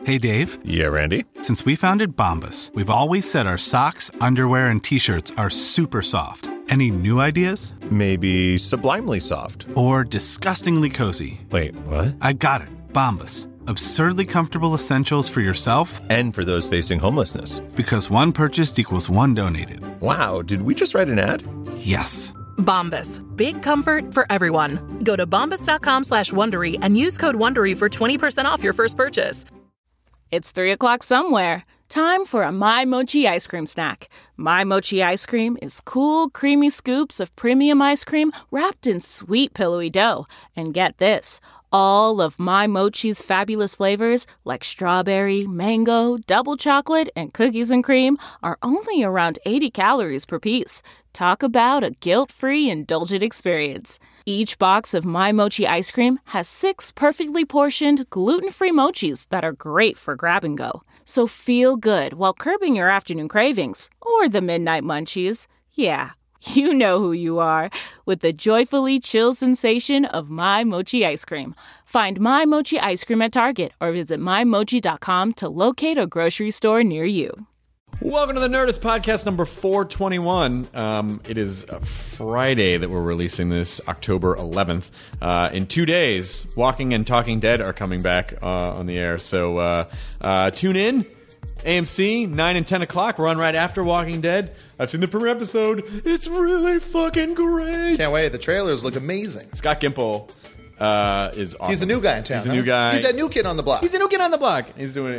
Hey, Dave. Yeah, Randy? Since we founded Bombas, we've always said our socks, underwear, and T-shirts are super soft. Any new ideas? Maybe sublimely soft. Or disgustingly cozy. Wait, what? I got it. Bombas. Absurdly comfortable essentials for yourself and for those facing homelessness. Because one purchased equals one donated. Wow, did we just write an ad? Yes. Bombas. Big comfort for everyone. Go to bombas.com/Wondery and use code WONDERY for 20% off your first purchase. It's 3 o'clock somewhere. Time for a My Mochi ice cream snack. My Mochi ice cream is cool, creamy scoops of premium ice cream wrapped in sweet, pillowy dough. And get this, all of My Mochi's fabulous flavors, like strawberry, mango, double chocolate, and cookies and cream, are only around 80 calories per piece. Talk about a guilt-free, indulgent experience. Each box of My Mochi ice cream has 6 perfectly portioned, gluten-free mochis that are great for grab and go. So feel good while curbing your afternoon cravings or the midnight munchies. Yeah, you know who you are with the joyfully chill sensation of My Mochi ice cream. Find My Mochi ice cream at Target or visit MyMochi.com to locate a grocery store near you. Welcome to the Nerdist Podcast number 421. It is Friday that we're releasing this, October 11th. In 2 days, Walking and Talking Dead are coming back on the air. So tune in. AMC, 9 and 10 o'clock. We're on right after Walking Dead. I've seen the premiere episode. It's really fucking great. Can't wait. The trailers look amazing. Scott Gimple is awesome. He's the new guy in town. He's the new guy. He's that new kid on the block. He's the new kid on the block. He's doing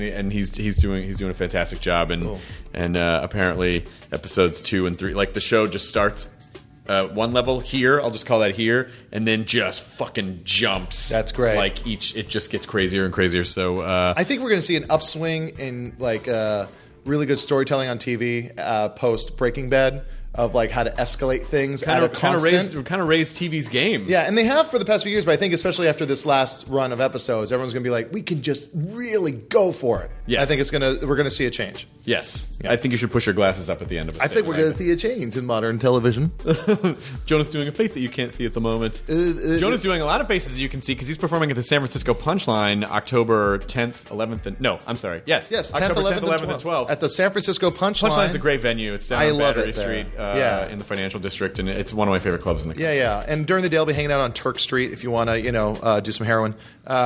a fantastic job. And cool. And apparently episodes 2 and 3, like the show just starts one level here. I'll just call that here, and then just fucking jumps. That's great. Like it just gets crazier and crazier. So I think we're going to see an upswing in like really good storytelling on TV post Breaking Bad. Of like how to escalate things kind of raised TV's game. Yeah, and they have for the past few years, but I think especially after this last run of episodes, everyone's going to be like, we can just really go for it. Yes. I think we're going to see a change. Yes. Yeah. I think you should push your glasses up at the end of it. I think we're going to see a change in modern television. Jonah's doing a face that you can't see at the moment. Jonah's doing a lot of faces that you can see because he's performing at the San Francisco Punchline October 10th, 11th, and... No, I'm sorry. Yes, 10th, October 11th, 11th, and 12th. At the San Francisco Punchline. Punchline's a great venue. It's down on Battery Street in the financial district, and it's one of my favorite clubs in the country. Yeah. And during the day, I'll be hanging out on Turk Street if you want to, do some heroin.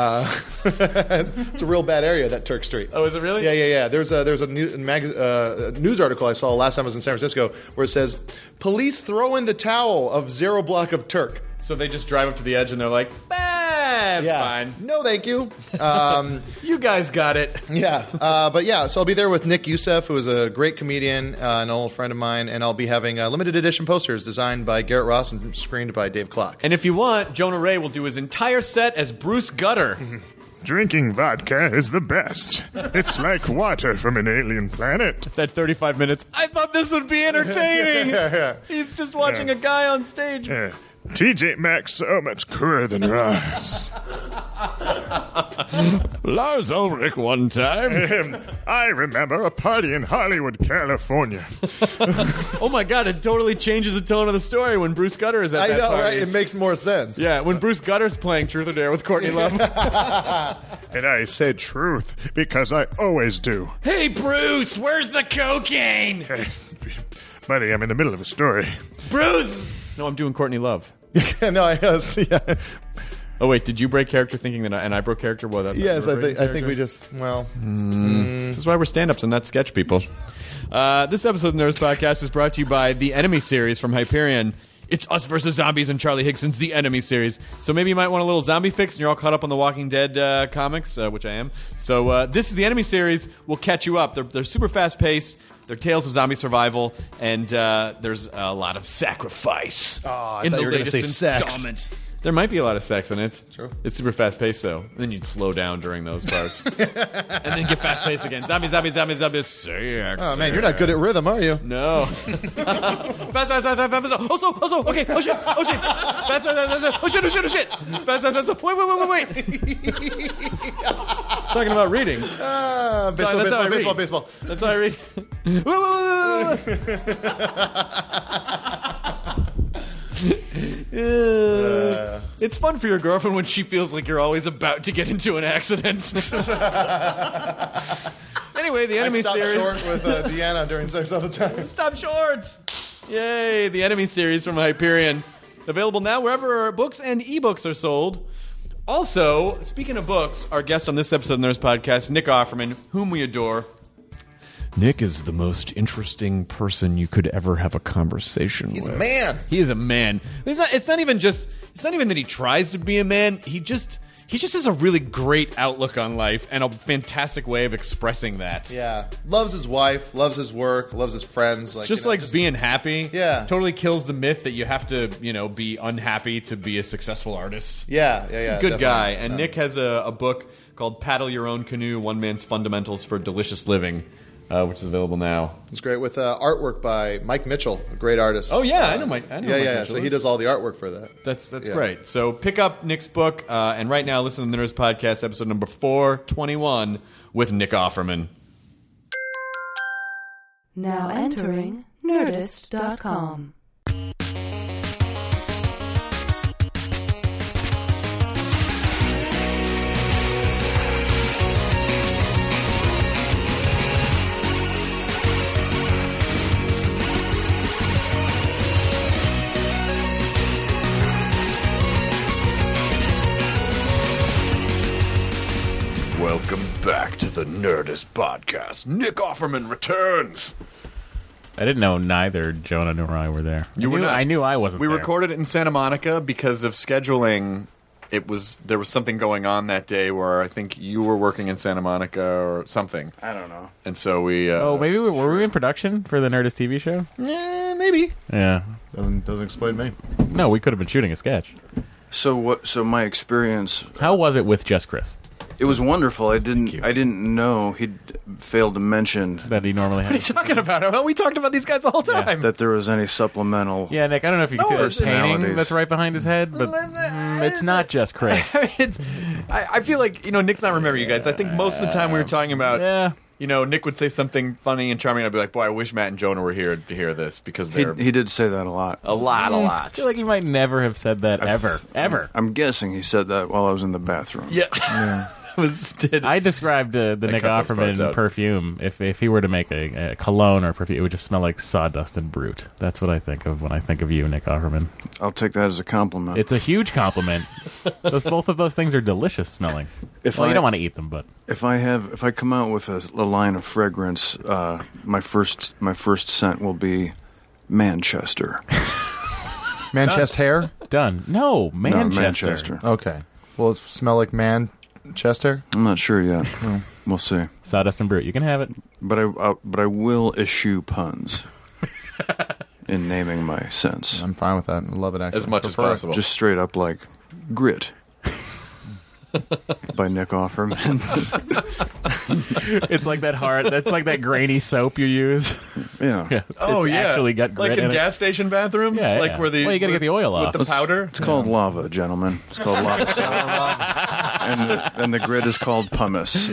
It's a real bad area, that Turk Street. Oh, is it really? Yeah. There's a news article I saw last time I was in San Francisco where it says, police throw in the towel of 0 block of Turk. So they just drive up to the edge and they're like, fine. No, thank you. You guys got it. Yeah. So I'll be there with Nick Youssef, who is a great comedian, an old friend of mine, and I'll be having limited edition posters designed by Garrett Ross and screened by Dave Klock. And if you want, Jonah Ray will do his entire set as Bruce Gutter. Drinking vodka is the best. It's like water from an alien planet. That 35 minutes. I thought this would be entertaining. He's just watching a guy on stage. TJ Maxx so much cooler than Ross. Lars Ulrich one time. I remember a party in Hollywood, California. Oh my God, it totally changes the tone of the story when Bruce Gutter is at that party. Right? It makes more sense. Yeah, when Bruce Gutter's playing Truth or Dare with Courtney Love. And I said truth because I always do. Hey Bruce, where's the cocaine? Hey, buddy, I'm in the middle of a story. Bruce! No, I'm doing Courtney Love. No, I was. Yeah. Oh wait, did you break character thinking that I broke character? Well, yes, I think we just This is why we're stand-ups and not sketch people. This episode of the Nerdist Podcast is brought to you by the Enemy series from Hyperion. It's Us versus Zombies and Charlie Higson's The Enemy series. So maybe you might want a little zombie fix and you're all caught up on the Walking Dead comics, which I am. So this is the Enemy series. We'll catch you up. They're super fast-paced. They're tales of zombie survival, and there's a lot of sacrifice in the latest installment. There might be a lot of sex in it. True. It's super fast-paced, though. And then you'd slow down during those parts. And then get fast-paced again. Zombies, sex. Oh, man, you're not good at rhythm, are you? No. Fast. Also, okay. Oh, shit. Fast. Oh, shit. Fast. Wait. Talking about reading. Baseball. That's how I read. It's fun for your girlfriend when she feels like you're always about to get into an accident. Anyway, the Enemy I stopped series. short with Deanna during sex all the time. Stop short! Yay, the Enemy series from Hyperion. Available now wherever books and ebooks are sold. Also, speaking of books, our guest on this episode of the Nerds Podcast, Nick Offerman, whom we adore. Nick is the most interesting person you could ever have a conversation with. He's a man. He is a man. It's not even that he tries to be a man. He just has a really great outlook on life and a fantastic way of expressing that. Yeah. Loves his wife, loves his work, loves his friends. Like, Just likes being happy. Yeah. Totally kills the myth that you have to, be unhappy to be a successful artist. Yeah. He's a good guy. And Nick has a book called Paddle Your Own Canoe, One Man's Fundamentals for Delicious Living, which is available now. It's great with artwork by Mike Mitchell, a great artist. Oh, yeah. I know Mike Mike Mitchell So he does all the artwork for that. That's great. So pick up Nick's book, and right now listen to the Nerds Podcast, episode number 421, with Nick Offerman. Now entering Nerdist.com. Welcome back to the Nerdist Podcast. Nick Offerman returns. I didn't know neither Jonah nor I were there. I knew I wasn't there. We recorded it in Santa Monica because of scheduling. There was something going on that day where I think you were working in Santa Monica or something. I don't know. And so we... maybe were we in production for the Nerdist TV show? Yeah, maybe. Yeah. Doesn't explain me. No, we could have been shooting a sketch. So my experience... How was it with Just Chris? It was wonderful. I didn't know he'd failed to mention that he normally had. What are you talking about? Well, we talked about these guys the whole time. That there was any supplemental. Yeah, Nick. I don't know if you can see that painting that's right behind his head, but it's not Just Chris. I feel like Nick's not remember you guys. I think most of the time we were talking about. Yeah. Nick would say something funny and charming, and I'd be like, boy, I wish Matt and Jonah were here to hear this, because they're... He did say that a lot. A lot. I feel like he might never have said that ever. I'm guessing he said that while I was in the bathroom. Yeah. I described the Nick Offerman perfume. If he were to make a cologne or perfume, it would just smell like sawdust and Brute. That's what I think of when I think of you, Nick Offerman. I'll take that as a compliment. It's a huge compliment. Both of those things are delicious smelling. You don't want to eat them, but if I come out with a line of fragrance, my first scent will be Manchester. Manchester hair? Done. No, Manchester. No, Manchester. Okay. Will it smell like Manchester? I'm not sure yet. We'll see. Sawdust and Brute. You can have it. But I will eschew puns in naming my scents. I'm fine with that. I love it, actually. As much as possible. Just straight up like Grit by Nick Offerman. It's like that hard. That's like that grainy soap you use. Yeah. It's actually got grit like in in gas station bathrooms. Yeah, like where the you got to get the oil off with the powder. It's called lava, gentlemen. It's called lava. and the grit is called pumice.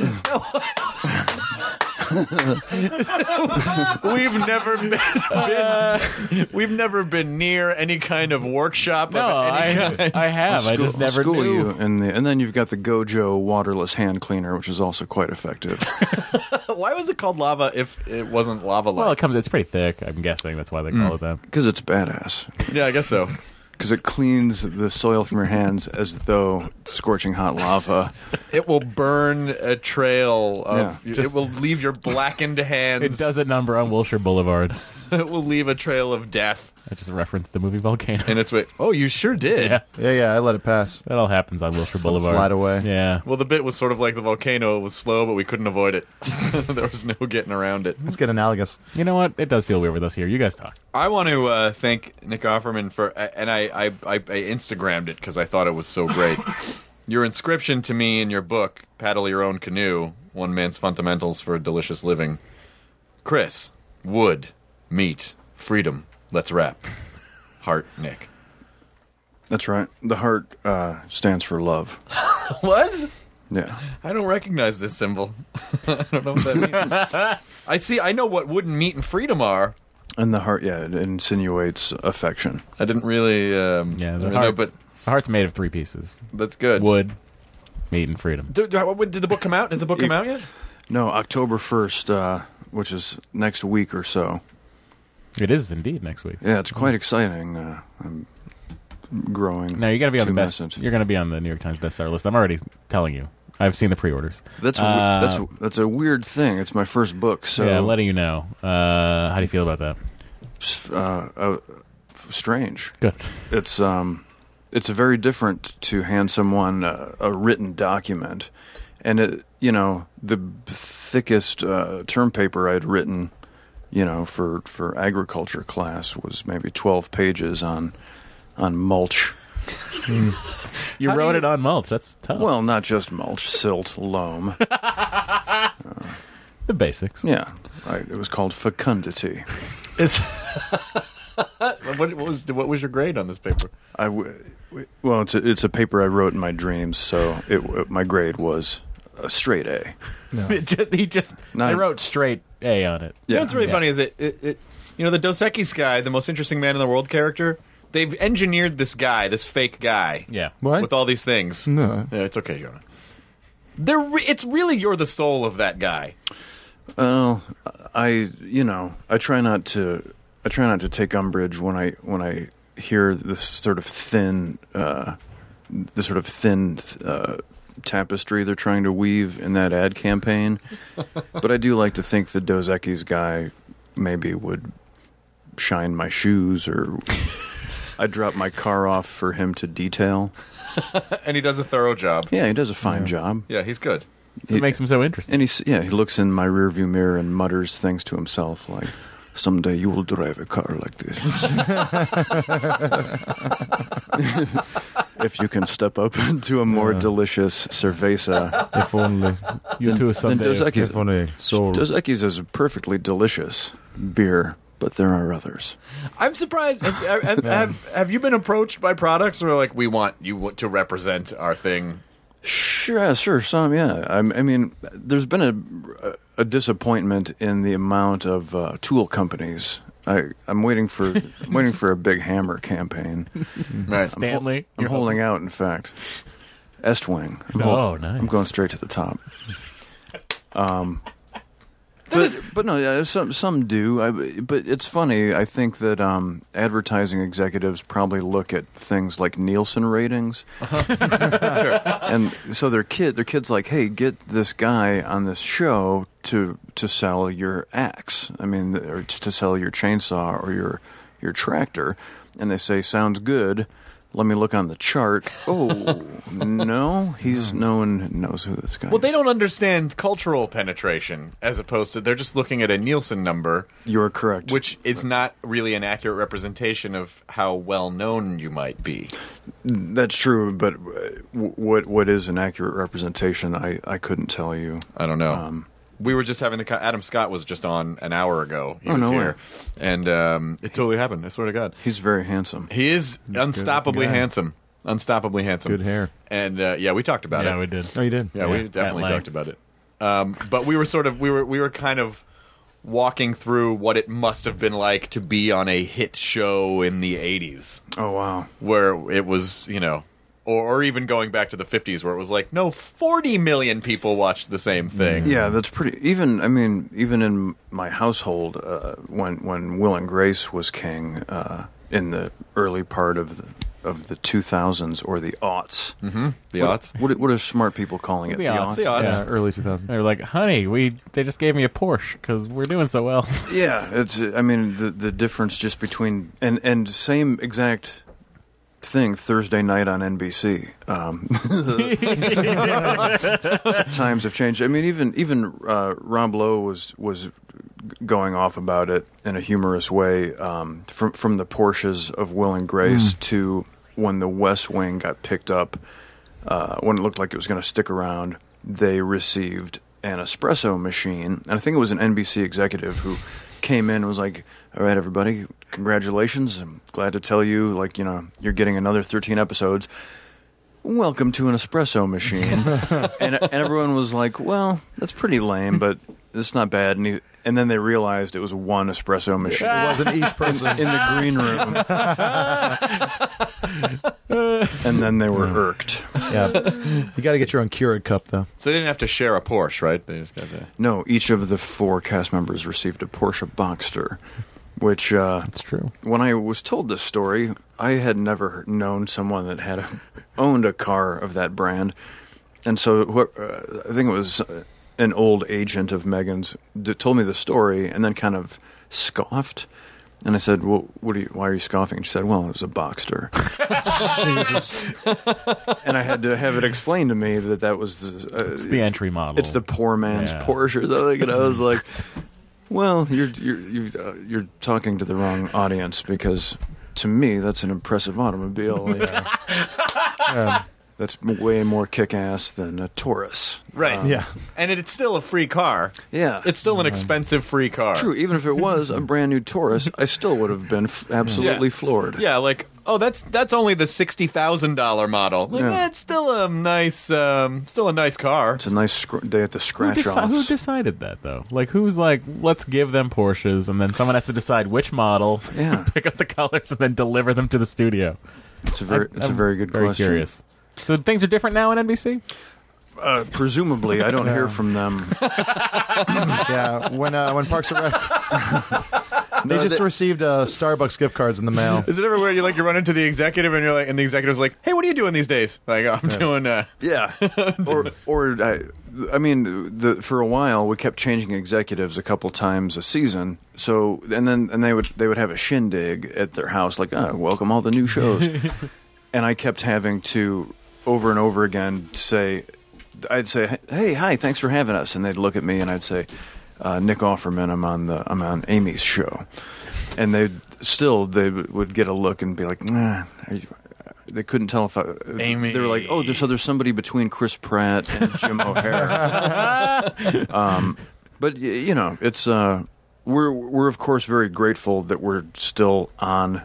We've never been near any kind of workshop. No, of any kind. I have. I just never school knew. You and then you've got the Gojo waterless hand cleaner, which is also quite effective. Why was it called lava if it wasn't lava-like? Well, it's pretty thick. I'm guessing that's why they call it that. Because it's badass. Yeah, I guess so. Because it cleans the soil from your hands as though scorching hot lava. It will burn a trail of... Yeah. It will leave your blackened hands. It does a number on Wilshire Boulevard. It will leave a trail of death. I just referenced the movie Volcano. And it's wait. Oh, you sure did. Yeah, I let it pass. That all happens on Wilshire Boulevard. Slide away. Yeah. Well, the bit was sort of like the volcano. It was slow, but we couldn't avoid it. There was no getting around it. Let's get analogous. You know what? It does feel weird with us here. You guys talk. I want to thank Nick Offerman for, and I Instagrammed it because I thought it was so great. Your inscription to me in your book, Paddle Your Own Canoe, One Man's Fundamentals for a Delicious Living. Chris, wood, meat, freedom, let's rap. Heart, Nick. That's right. The heart stands for love. What? Yeah. I don't recognize this symbol. I don't know what that means. I know what wood and meat and freedom are. And the heart, it insinuates affection. I didn't really the heart, but The heart's made of 3 pieces. That's good. Wood, meat, and freedom. Did the book come out? Has the book come out yet? No, October 1st, which is next week or so. It is indeed next week. Yeah, it's quite exciting. I'm growing. No, you're gonna be on the best. best. You're gonna be on the New York Times bestseller list. I'm already telling you. I've seen the pre-orders. That's a weird thing. It's my first book, so yeah, I'm letting you know. How do you feel about that? Strange. Good. It's very different to hand someone a written document, and the thickest term paper I'd written, for agriculture class was maybe 12 pages on mulch. You wrote it on mulch. That's tough. Well, not just mulch, silt, loam. The basics. Yeah. It was called fecundity. What was your grade on this paper? Well, it's a paper I wrote in my dreams, so my grade was a straight A. No. I wrote straight A on it. Yeah. You know what's really funny is the Dos Equis guy, the most interesting man in the world character. They've engineered this guy, this fake guy, What? with all these things. No, yeah, it's okay, Jonah. It's really you're the soul of that guy. I try not to take umbrage when I hear this sort of thin tapestry they're trying to weave in that ad campaign. But I do like to think the Dos Equis guy maybe would shine my shoes, or I'd drop my car off for him to detail. And he does a thorough job. Yeah, he does a fine job. Yeah, he's good. It makes him so interesting. And he looks in my rearview mirror and mutters things to himself like, "Someday you will drive a car like this." If you can step up into a more delicious cerveza. If only. You too someday. Dos Equis, if only soul. Dos Equis is a perfectly delicious beer, but there are others. I'm surprised. Have you been approached by products who are like, we want you to represent our thing? Sure, some, yeah. I mean, there's been a disappointment in the amount of tool companies. I'm waiting for a big hammer campaign. Right. Stanley, I'm holding out. In fact, Estwing. Nice. I'm going straight to the top. But no, yeah, some do. But it's funny. I think that advertising executives probably look at things like Nielsen ratings, Sure. and so their kids like, hey, get this guy on this show to sell your axe. I mean, or to sell your chainsaw or your tractor, and they say, sounds good. Let me look on the chart. Oh, no, no one knows who this guy is. Well, they don't understand cultural penetration, as opposed to they're just looking at a Nielsen number. You're correct. Which is not really an accurate representation of how well known you might be. That's true, but what is an accurate representation? I couldn't tell you. I don't know. We were just having Adam Scott was just on an hour ago. He was here. And it totally happened. I swear to God. He's very handsome. He is unstoppably handsome. Unstoppably handsome. Good hair. And we talked about it. Yeah, we did. Oh, you did? Yeah, we definitely talked about it. But we were kind of walking through what it must have been like to be on a hit show in the 80s. Oh, wow. Where it was, or even going back to the 50s where it was like, no, 40 million people watched the same thing. Yeah, that's pretty. Even in my household, when Will and Grace was king in the early part of the 2000s or the aughts. Mm-hmm. The aughts? What are smart people calling it? The aughts. The aughts. Yeah, early 2000s. They were like, honey, they just gave me a Porsche because we're doing so well. Yeah, the difference just between and same exact thing Thursday night on NBC. Times have changed. I mean, even Rob Lowe was going off about it in a humorous way, from the Porsches of Will and Grace to when the West Wing got picked up, when it looked like it was going to stick around, they received an espresso machine, and I think it was an NBC executive who came in and was like, all right, everybody, congratulations. I'm glad to tell you, you're getting another 13 episodes. Welcome to an espresso machine. and everyone was like, well, that's pretty lame, but it's not bad. And And then they realized it was one espresso machine. It wasn't each person. In the green room. And then they were irked. Yeah. You got to get your own Keurig cup, though. So they didn't have to share a Porsche, right? They just got to... No, each of the 4 cast members received a Porsche Boxster, which... That's true. When I was told this story, I had never known someone that had owned a car of that brand. And so I think it was an old agent of Megan's that told me the story and then kind of scoffed. And I said, "Well, why are you scoffing?" And she said, "Well, it was a Boxster." Jesus. And I had to have it explained to me that was it's the entry model. It's the poor man's Porsche. And I was like, "Well, you're talking to the wrong audience because to me that's an impressive automobile." That's way more kick-ass than a Taurus. Right. And it's still a free car. Yeah. It's still an expensive free car. True. Even if it was a brand new Taurus, I still would have been absolutely floored. Yeah, like, oh, that's only the $60,000 model. Like, it's still a nice car. It's a nice day at the scratch offs. Who decided that, though? Like, who's like, let's give them Porsches, and then someone has to decide which model, pick up the colors, and then deliver them to the studio? It's a very good very question. Curious. So things are different now on NBC? Presumably, I don't hear from them. Yeah, when Parks and Rec, they just received Starbucks gift cards in the mail. Is it ever where you run into the executive and you're like, and the executive's like, "Hey, what are you doing these days?" Like, I'm doing. Yeah. I mean, for a while we kept changing executives a couple times a season. So and they would have a shindig at their house, like, welcome all the new shows, and I kept having to over and over again I'd say, "Hey, hi, thanks for having us," and they'd look at me and I'd say, "Nick Offerman, I'm on Amy's show," and they would get a look and be like, "Nah." They couldn't tell if Amy. They were like, "Oh, there's somebody between Chris Pratt and Jim O'Hare." But it's we're of course very grateful that we're still on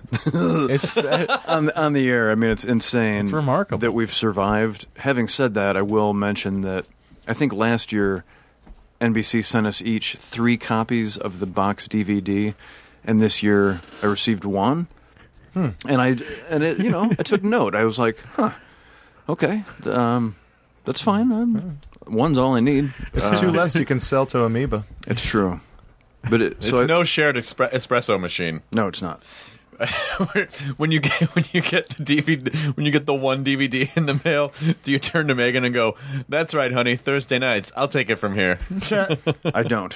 on the air. I mean, it's insane. It's remarkable that we've survived. Having said that, I will mention that I think last year NBC sent us each 3 copies of the box DVD, and this year I received 1. And I took note. I was like, okay, that's fine. 1's all I need. It's 2 less you can sell to Amoeba. It's true. But it's no shared espresso machine. No, it's not. when you get the DVD, when you get the 1 DVD in the mail, do you turn to Megan and go, "That's right, honey, Thursday nights, I'll take it from here"? I don't.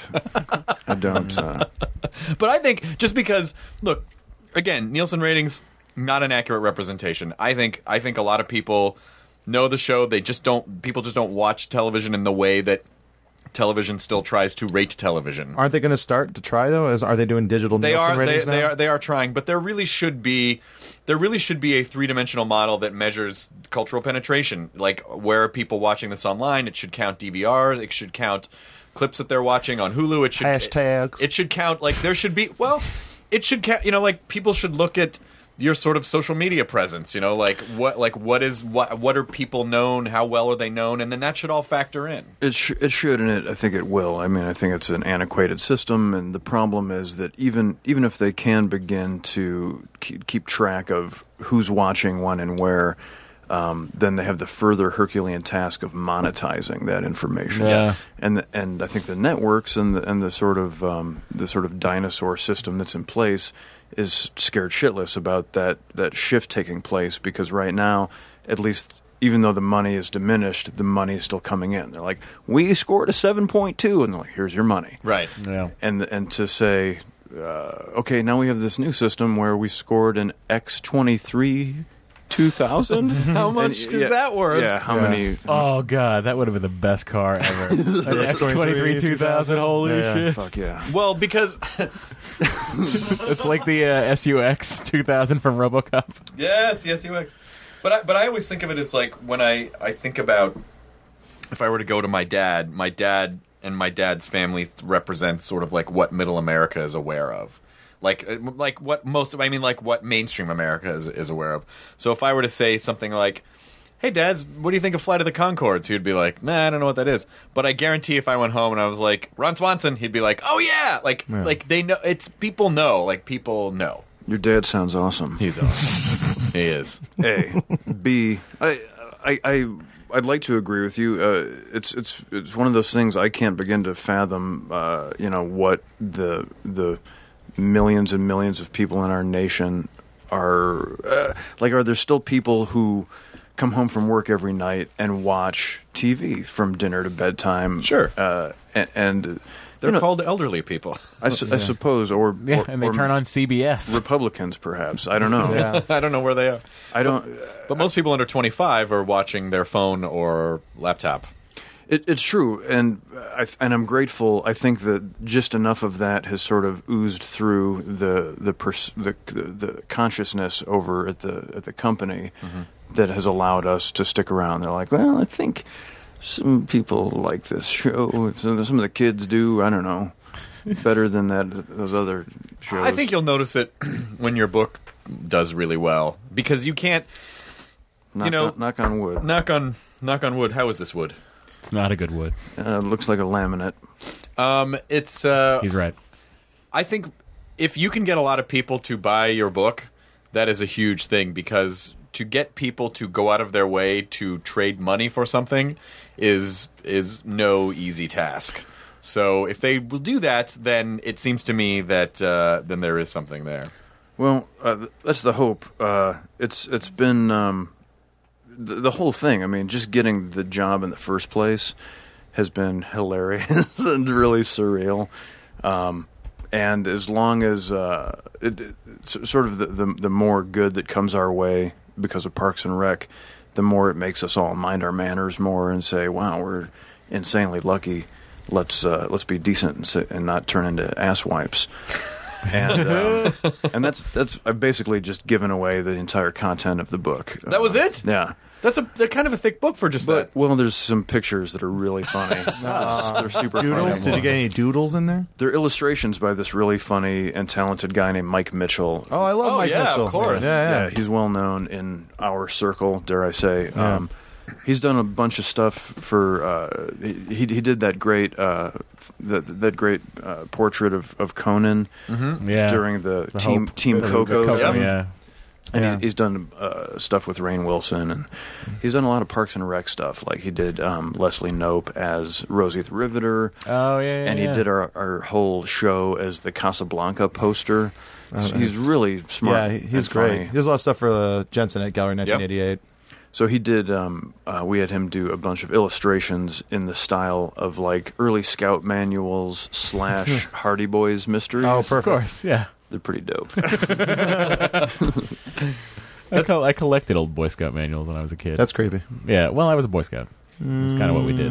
But I think just because, look, again, Nielsen ratings, not an accurate representation. I think a lot of people know the show. People just don't watch television in the way that television still tries to rate television. Aren't they going to start to try though? Are they doing digital Nielsen ratings now? They are trying, but there really should be a 3-dimensional model that measures cultural penetration. Like, where are people watching this online? It should count DVRs. It should count clips that they're watching on Hulu. It should hashtags. It should count, like, there should be, well, it should count, like, people should look at your sort of social media presence, what are people known, how well are they known, and then that should all factor in. It should, and I think it will. I mean, I think it's an antiquated system, and the problem is that even if they can begin to keep track of who's watching when and where, then they have the further Herculean task of monetizing that information. Yes. And I think the networks and the sort of dinosaur system that's in place is scared shitless about that shift taking place, because right now, at least, even though the money is diminished, the money is still coming in. They're like, "We scored a 7.2," and they're like, "Here's your money." Right. Yeah. And to say, okay, now we have this new system where we scored an X23 2000. How much is that worth? Yeah, how many? Oh god, that would have been the best car ever. An X23 2000. Holy shit! Fuck yeah. Well, because it's like the SUX 2000 from RoboCop. Yes, UX. But I always think of it as like, when I think about, if I were to go to my dad and my dad's family represents sort of like what middle America is aware of. Like what mainstream America is aware of. So if I were to say something like, hey, Dads, what do you think of Flight of the Conchords? He'd be like, nah, I don't know what that is. But I guarantee if I went home and I was like, Ron Swanson, he'd be like, oh, yeah. Like they know. It's people know. Like, people know. Your dad sounds awesome. He's awesome. He is. A. B. I'd like to agree with you. It's one of those things I can't begin to fathom. What the millions and millions of people in our nation are like. Are there still people who come home from work every night and watch TV from dinner to bedtime? Sure. And they're called elderly people. I suppose, or and they turn on CBS. Republicans, perhaps. I don't know. Yeah. I don't know where they are. I don't. But most people under 25 are watching their phone or laptop. It's true, and I'm grateful. I think that just enough of that has sort of oozed through the consciousness over at the company that has allowed us to stick around. They're like, well, I think some people like this show. Some of the kids do. I don't know, better than those other shows. I think you'll notice it when your book does really well, because you can't. Knock on wood. Knock on wood. How is this wood? It's not a good wood. Looks like a laminate. It's. He's right. I think if you can get a lot of people to buy your book, that is a huge thing, because to get people to go out of their way to trade money for something is no easy task. So if they will do that, then it seems to me that then there is something there. Well, that's the hope. It's been. The whole thing, I mean, just getting the job in the first place has been hilarious and really surreal. And as long as it's sort of the more good that comes our way because of Parks and Rec, the more it makes us all mind our manners more and say, wow, we're insanely lucky. Let's be decent and not turn into asswipes. And that's I've basically just given away the entire content of the book. That was it? Yeah. That's kind of a thick book for just that. Well, there's some pictures that are really funny. They're super doodles? funny. Did you get any doodles in there? They're illustrations by this really funny and talented guy named Mike Mitchell. Oh, I love Mike Mitchell. Of course. Yeah, he's well known in our circle, dare I say. Yeah. He's done a bunch of stuff for. He did that great portrait of Conan during the Team Coco. Yeah. And he's done stuff with Rainn Wilson, and he's done a lot of Parks and Rec stuff. Like he did Leslie Knope as Rosie the Riveter. Oh, yeah. And he did our whole show as the Casablanca poster. He's really smart. Yeah, he's great. funny. He does a lot of stuff for the Jensen at Gallery 1988. So he did. We had him do a bunch of illustrations in the style of like early Scout manuals / Hardy Boys mysteries. Oh, perfect. Of course, yeah. They're pretty dope. I collected old Boy Scout manuals when I was a kid. That's creepy. Yeah, well, I was a Boy Scout. That's kind of what we did.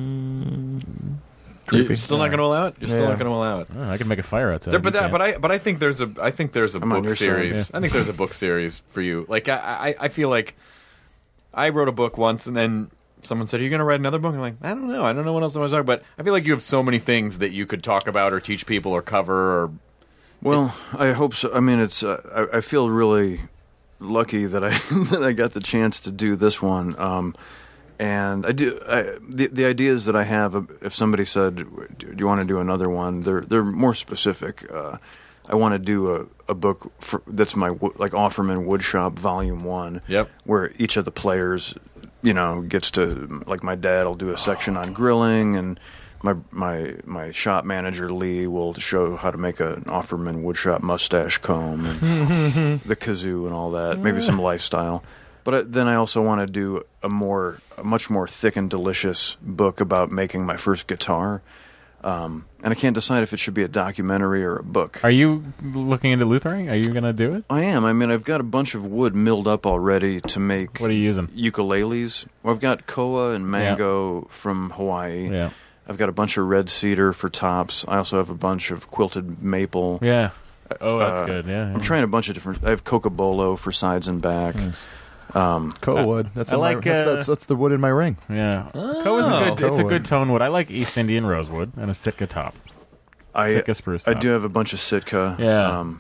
Creepy. You're still not going to allow it? You're still not going to allow it? Oh, I can make a fire outside. But I think there's a book series. I think there's a book series for you. Like I feel like I wrote a book once, and then someone said, "Are you going to write another book?" I'm like, I don't know what else I want to talk about. I feel like you have so many things that you could talk about or teach people or cover. Or well, I hope so. I mean, it's. I feel really lucky that I got the chance to do this one. And I do. The ideas that I have, if somebody said, "Do you want to do another one?" They're more specific. I want to do a book that's my like Offerman Woodshop Volume 1. Yep. Where each of the players, gets to, like, my dad will do a section on grilling, and my shop manager Lee will show how to make an Offerman Woodshop mustache comb and the kazoo and all that. Maybe some lifestyle. But then I also want to do a much more thick and delicious book about making my first guitar. And I can't decide if it should be a documentary or a book. Are you looking into Luthering? Are you going to do it? I am. I mean, I've got a bunch of wood milled up already to make. What are you using? Ukuleles. Well, I've got koa and mango from Hawaii. Yeah. I've got a bunch of red cedar for tops. I also have a bunch of quilted maple. Yeah. Oh, that's good. Yeah. I'm trying a bunch of different. I have cocobolo for sides and back. Nice. Koa wood. That's the wood in my ring. Yeah, Koa's it's a good tone wood. I like East Indian rosewood and a Sitka top. Sitka spruce top. I do have a bunch of Sitka. Yeah,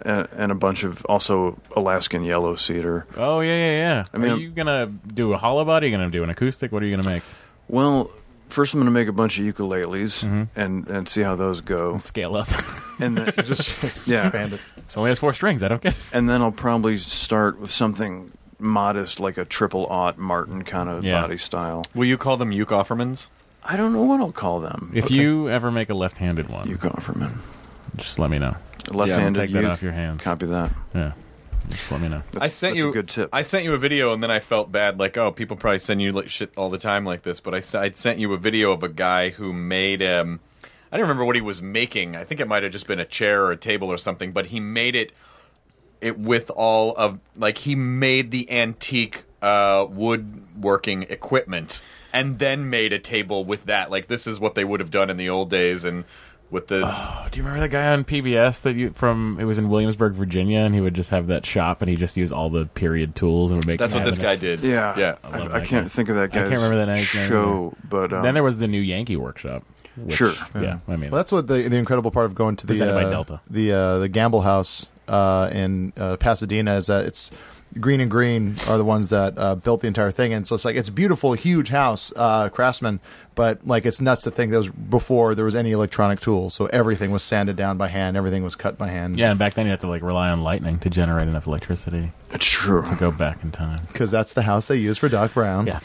and a bunch of also Alaskan yellow cedar. Oh yeah. I mean, are you gonna do a hollow body? Are you gonna do an acoustic? What are you gonna make? Well, first I'm gonna make a bunch of ukuleles and see how those go. And scale up, and then just expand it. It only has 4 strings. I don't get it. And then I'll probably start with something modest, like a 000 Martin kind of body style. Will you call them uke Offermans? I don't know what I'll call them. If you ever make a left-handed one, uke Offerman, just let me know. Left-handed, take that off your hands. Copy that. Yeah, just let me know. That's a good tip. I sent you a video, and then I felt bad. Like, oh, people probably send you like shit all the time like this. But I'd sent you a video of a guy who made. I don't remember what he was making. I think it might have just been a chair or a table or something. But he made it with all of he made the antique woodworking equipment, and then made a table with that. Like, this is what they would have done in the old days, and. With the do you remember that guy on PBS that it was in Williamsburg, Virginia, and he would just have that shop and he just used all the period tools and would make That's cabinets. what this guy did. Yeah. I can't think of that guy's I can't remember that show, but then there was the new Yankee Workshop. Which, sure. Yeah. I mean, well, that's what the incredible part of going to the Gamble House in Pasadena is that it's Green and Green are the ones that built the entire thing, and so it's it's a beautiful, huge house, Craftsman. But it's nuts to think that was before there was any electronic tools, so everything was sanded down by hand, everything was cut by hand. Yeah, and back then you had to rely on lightning to generate enough electricity. It's true. To go back in time, because that's the house they used for Doc Brown. Yeah.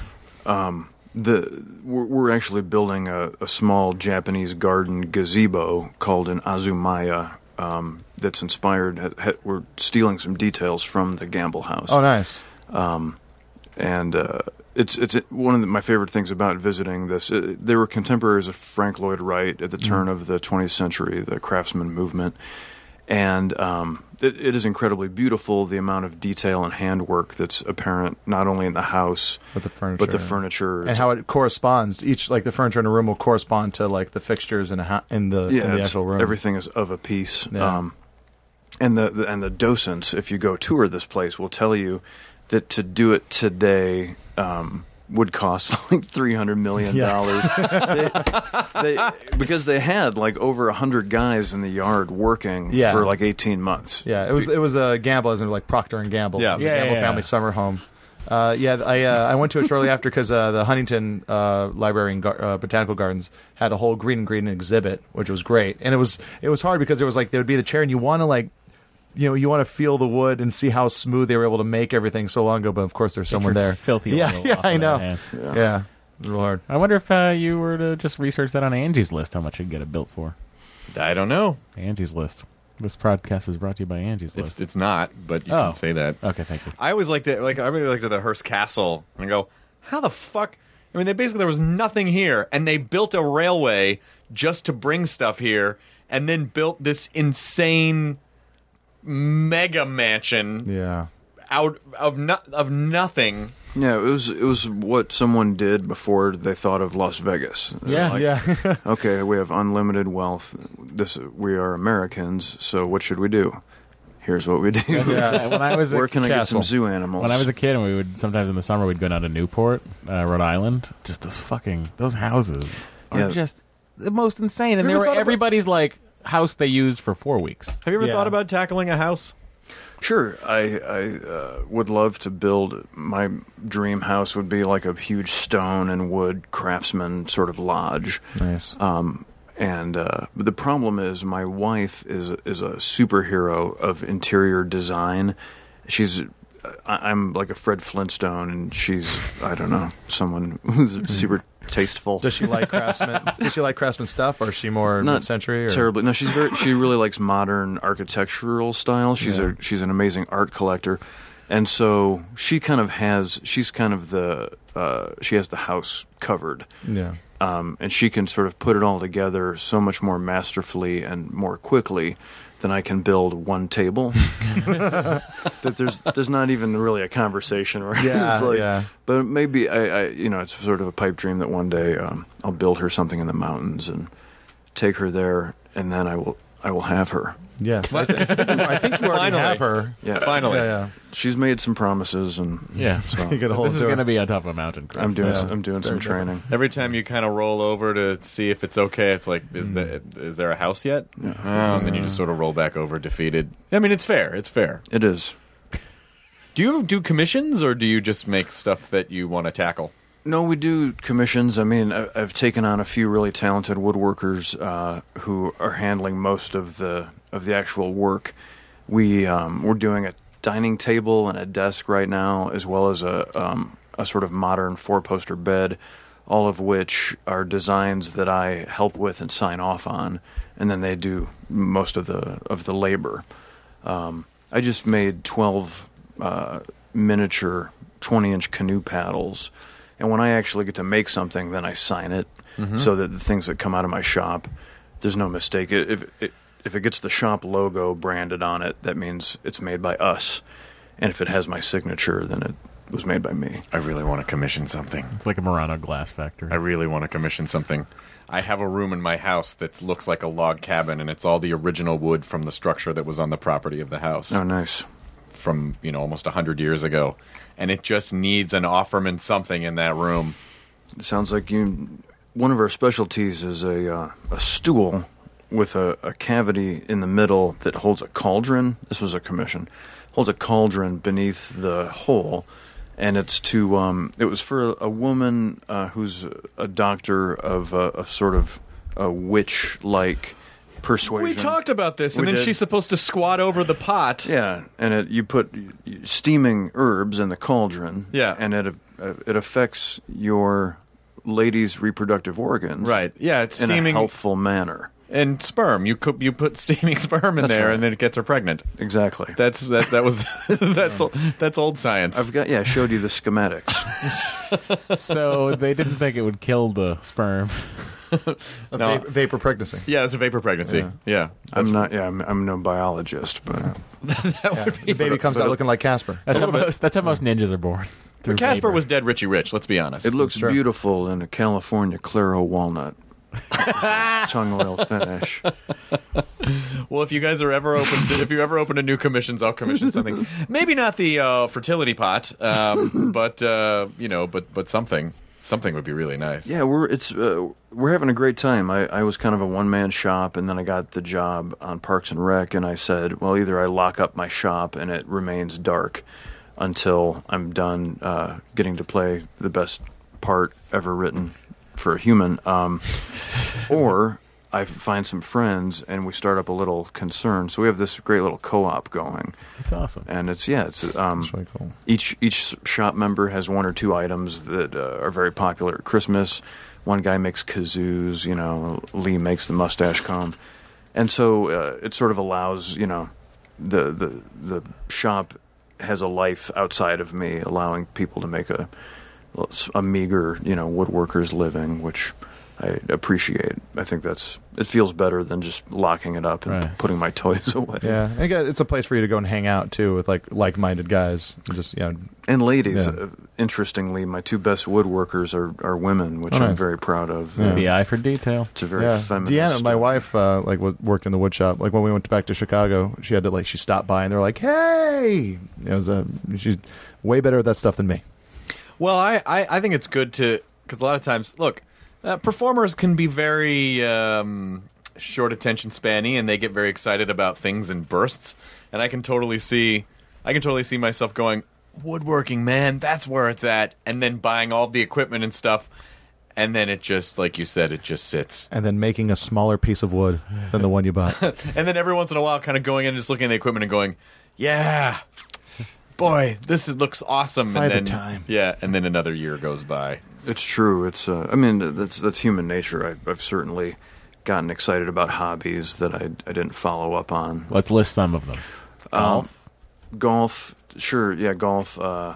We're actually building a small Japanese garden gazebo called an Azumaya. That's inspired. We're stealing some details from the Gamble House. Oh, nice. And it's one of my favorite things about visiting this. They were contemporaries of Frank Lloyd Wright at the turn of the 20th century, the Craftsman movement. And it is incredibly beautiful, the amount of detail and handwork that's apparent not only in the house, but the furniture. And how it corresponds. Each, the furniture in a room will correspond to, the fixtures in the actual room. Everything is of a piece. Yeah. And the docents, if you go tour this place, will tell you that to do it today would cost $300 million. Because they had over 100 guys in the yard working for 18 months. Yeah, it was a Gamble, as in Procter and Gamble. Yeah, it was a Gamble family summer home. I went to it shortly after because the Huntington Library and Botanical Gardens had a whole Green and Green exhibit, which was great. And it was hard because there was there would be the chair, and you want to you want to feel the wood and see how smooth they were able to make everything so long ago. But of course, there's someone there. Filthy. Yeah, I know. Yeah, it's real hard. I wonder if you were to just research that on Angie's List, how much you'd get it built for. I don't know. Angie's List. This podcast is brought to you by Angie's List. It's not, but you can say that. Okay, thank you. I always liked it. I really liked the Hearst Castle, and I go, how the fuck? I mean, there was nothing here, and they built a railway just to bring stuff here, and then built this insane mega mansion out of nothing. Yeah, it was what someone did before they thought of Las Vegas. Yeah. Okay, we have unlimited wealth. We are Americans, so what should we do? Here's what we do. When I was Where can I get some zoo animals? When I was a kid, and we would sometimes in the summer we'd go down to Newport, Rhode Island. Just those houses are just the most insane, and they were everybody's house they used for 4 weeks. Have you ever thought about tackling a house? Sure. I would love to build. My dream house would be a huge stone and wood craftsman sort of lodge. Nice. But the problem is my wife is a superhero of interior design. I'm like a Fred Flintstone, and she's, I don't know, someone who's super tasteful. Does she like Craftsman? Does she like Craftsman stuff, or is she more mid-century? Or? Terribly. No, she really likes modern architectural style. She's an amazing art collector, and so she has the house covered. Yeah. And she can sort of put it all together so much more masterfully and more quickly than I can build one table. That there's not even really a conversation. Right? Yeah, But maybe I it's sort of a pipe dream that one day I'll build her something in the mountains and take her there, and then I will have her. Yes, I think you already have her. Yeah, finally. Yeah. She's made some promises, and You so get a hold This is of her. going to be on top of a mountain, Chris. I'm doing some training. Every time you kind of roll over to see if it's okay, it's like, is there a house yet? And then you just sort of roll back over defeated. I mean, it's fair. It's fair. It is. Do you do commissions, or do you just make stuff that you want to tackle? No, we do commissions. I mean, I've taken on a few really talented woodworkers who are handling most of the actual work. We're doing a dining table and a desk right now, as well as a sort of modern 4-poster bed, all of which are designs that I help with and sign off on, and then they do most of the labor. I just made 12 miniature 20-inch canoe paddles. And when I actually get to make something, then I sign it so that the things that come out of my shop, there's no mistake. If it gets the shop logo branded on it, that means it's made by us. And if it has my signature, then it was made by me. I really want to commission something. It's like a Murano glass factory. I really want to commission something. I have a room in my house that looks like a log cabin, and it's all the original wood from the structure that was on the property of the house. Oh, nice. From, almost 100 years ago. And it just needs an Offerman something in that room. It sounds like one of our specialties is a stool with a cavity in the middle that holds a cauldron. This was a commission. Holds a cauldron beneath the hole, and it's it was for a woman who's a doctor of a sort of a witch-like persuasion. We talked about this, and We then did. she's supposed to squat over the pot. Yeah, and you put steaming herbs in the cauldron. Yeah. And it affects your lady's reproductive organs. Right. Yeah, it's in steaming a healthful manner. And sperm. You put steaming sperm in That's there, right. and then it gets her pregnant. Exactly. That was that's old science. I showed you the schematics. So they didn't think it would kill the sperm. Vapor pregnancy. Yeah, it's a vapor pregnancy. Yeah. I'm not. Yeah, I'm no biologist, but The baby comes out looking like Casper. That's how most ninjas are born. through Casper vapor. was dead Richie Rich, let's be honest. it looks beautiful in a California Claro walnut tongue oil finish. Well, if you guys are ever if you ever open to new commissions, I'll commission something. Maybe not the fertility pot, but something. Something would be really nice. Yeah, we're having a great time. I was kind of a one-man shop, and then I got the job on Parks and Rec, and I said, well, either I lock up my shop and it remains dark until I'm done getting to play the best part ever written for a human, or I find some friends and we start up a little concern. So we have this great little co-op going. That's awesome. And it's really cool. Each shop member has one or two items that are very popular at Christmas. One guy makes kazoos, Lee makes the mustache comb. And so it sort of allows, the shop has a life outside of me, allowing people to make a meager, woodworker's living, which I appreciate. I think it feels better than just locking it up and putting my toys away. Yeah, I guess it's a place for you to go and hang out too with like-minded guys, and just and ladies. Yeah. Interestingly, my two best woodworkers are women, which Oh, I'm nice. very proud of. It's the eye for detail. It's a very feminist. Deanna, my wife, worked in the wood shop. Like when we went back to Chicago, she had to she stopped by and they're like, "Hey!" It was she's way better at that stuff than me. Well, I think it's good because a lot of times, look, performers can be very short attention spanny, and they get very excited about things in bursts. And I can totally see myself going, woodworking, man, that's where it's at, and then buying all the equipment and stuff, and then it just, like you said, it just sits. And then making a smaller piece of wood than the one you bought. And then every once in a while, kind of going in and just looking at the equipment and going, yeah. Boy, looks awesome. By and the then, time. yeah, and then another year goes by. It's true. It's that's human nature. I've certainly gotten excited about hobbies that I didn't follow up on. Let's list some of them. Golf, sure, yeah, golf.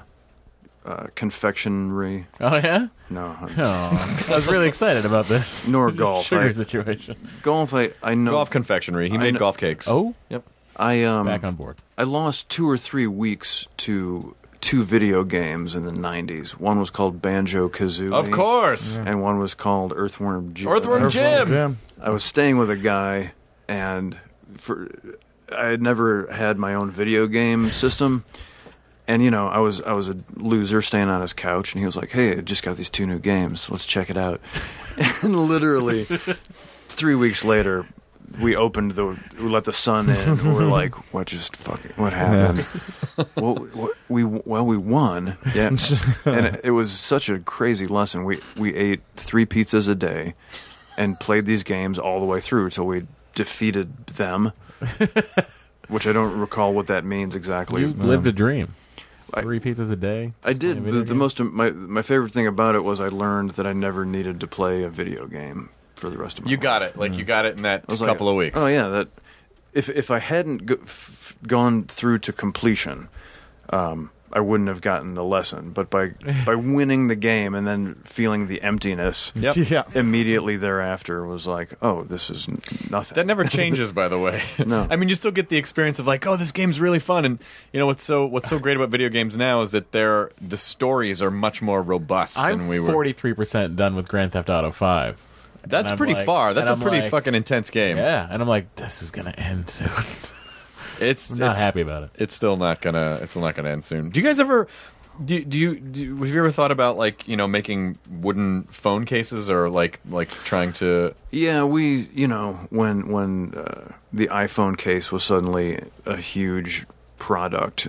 Confectionery. Oh yeah? No, I was really excited about this. Nor golf. Sugar situation. Golf, I know. Golf confectionery. He made golf cakes. Oh, yep. Back on board. I lost 2 or 3 weeks to 2 video games in the 90s. One was called Banjo-Kazooie. Of course. And one was called Earthworm Jim. Earthworm Jim. I was staying with a guy, and I had never had my own video game system. And, I was a loser staying on his couch, and he was like, hey, I just got these 2 new games. Let's check it out. And literally 3 weeks later, we let the sun in, and we're like, what happened? Yeah. we won. Yeah. And it was such a crazy lesson. We ate 3 pizzas a day and played these games all the way through until we defeated them, which I don't recall what that means exactly. You lived a dream. 3 pizzas a day. I did. My favorite thing about it was I learned that I never needed to play a video game for the rest of my life. You got it. You got it in that couple of weeks. Oh yeah, that if I hadn't gone through to completion, I wouldn't have gotten the lesson. But by winning the game and then feeling the emptiness immediately thereafter was like, oh, this is nothing. That never changes, by the way. No. I mean, you still get the experience of like, oh, this game's really fun. And what's so great about video games now is that the stories are much more robust than we were. I'm 43% done with Grand Theft Auto 5. That's pretty far. That's a pretty fucking intense game. Yeah, and I'm like, this is gonna end soon. I'm not happy about it. It's still not gonna end soon. Do you guys ever? Have you ever thought about making wooden phone cases or like trying to? Yeah, we when the iPhone case was suddenly a huge product,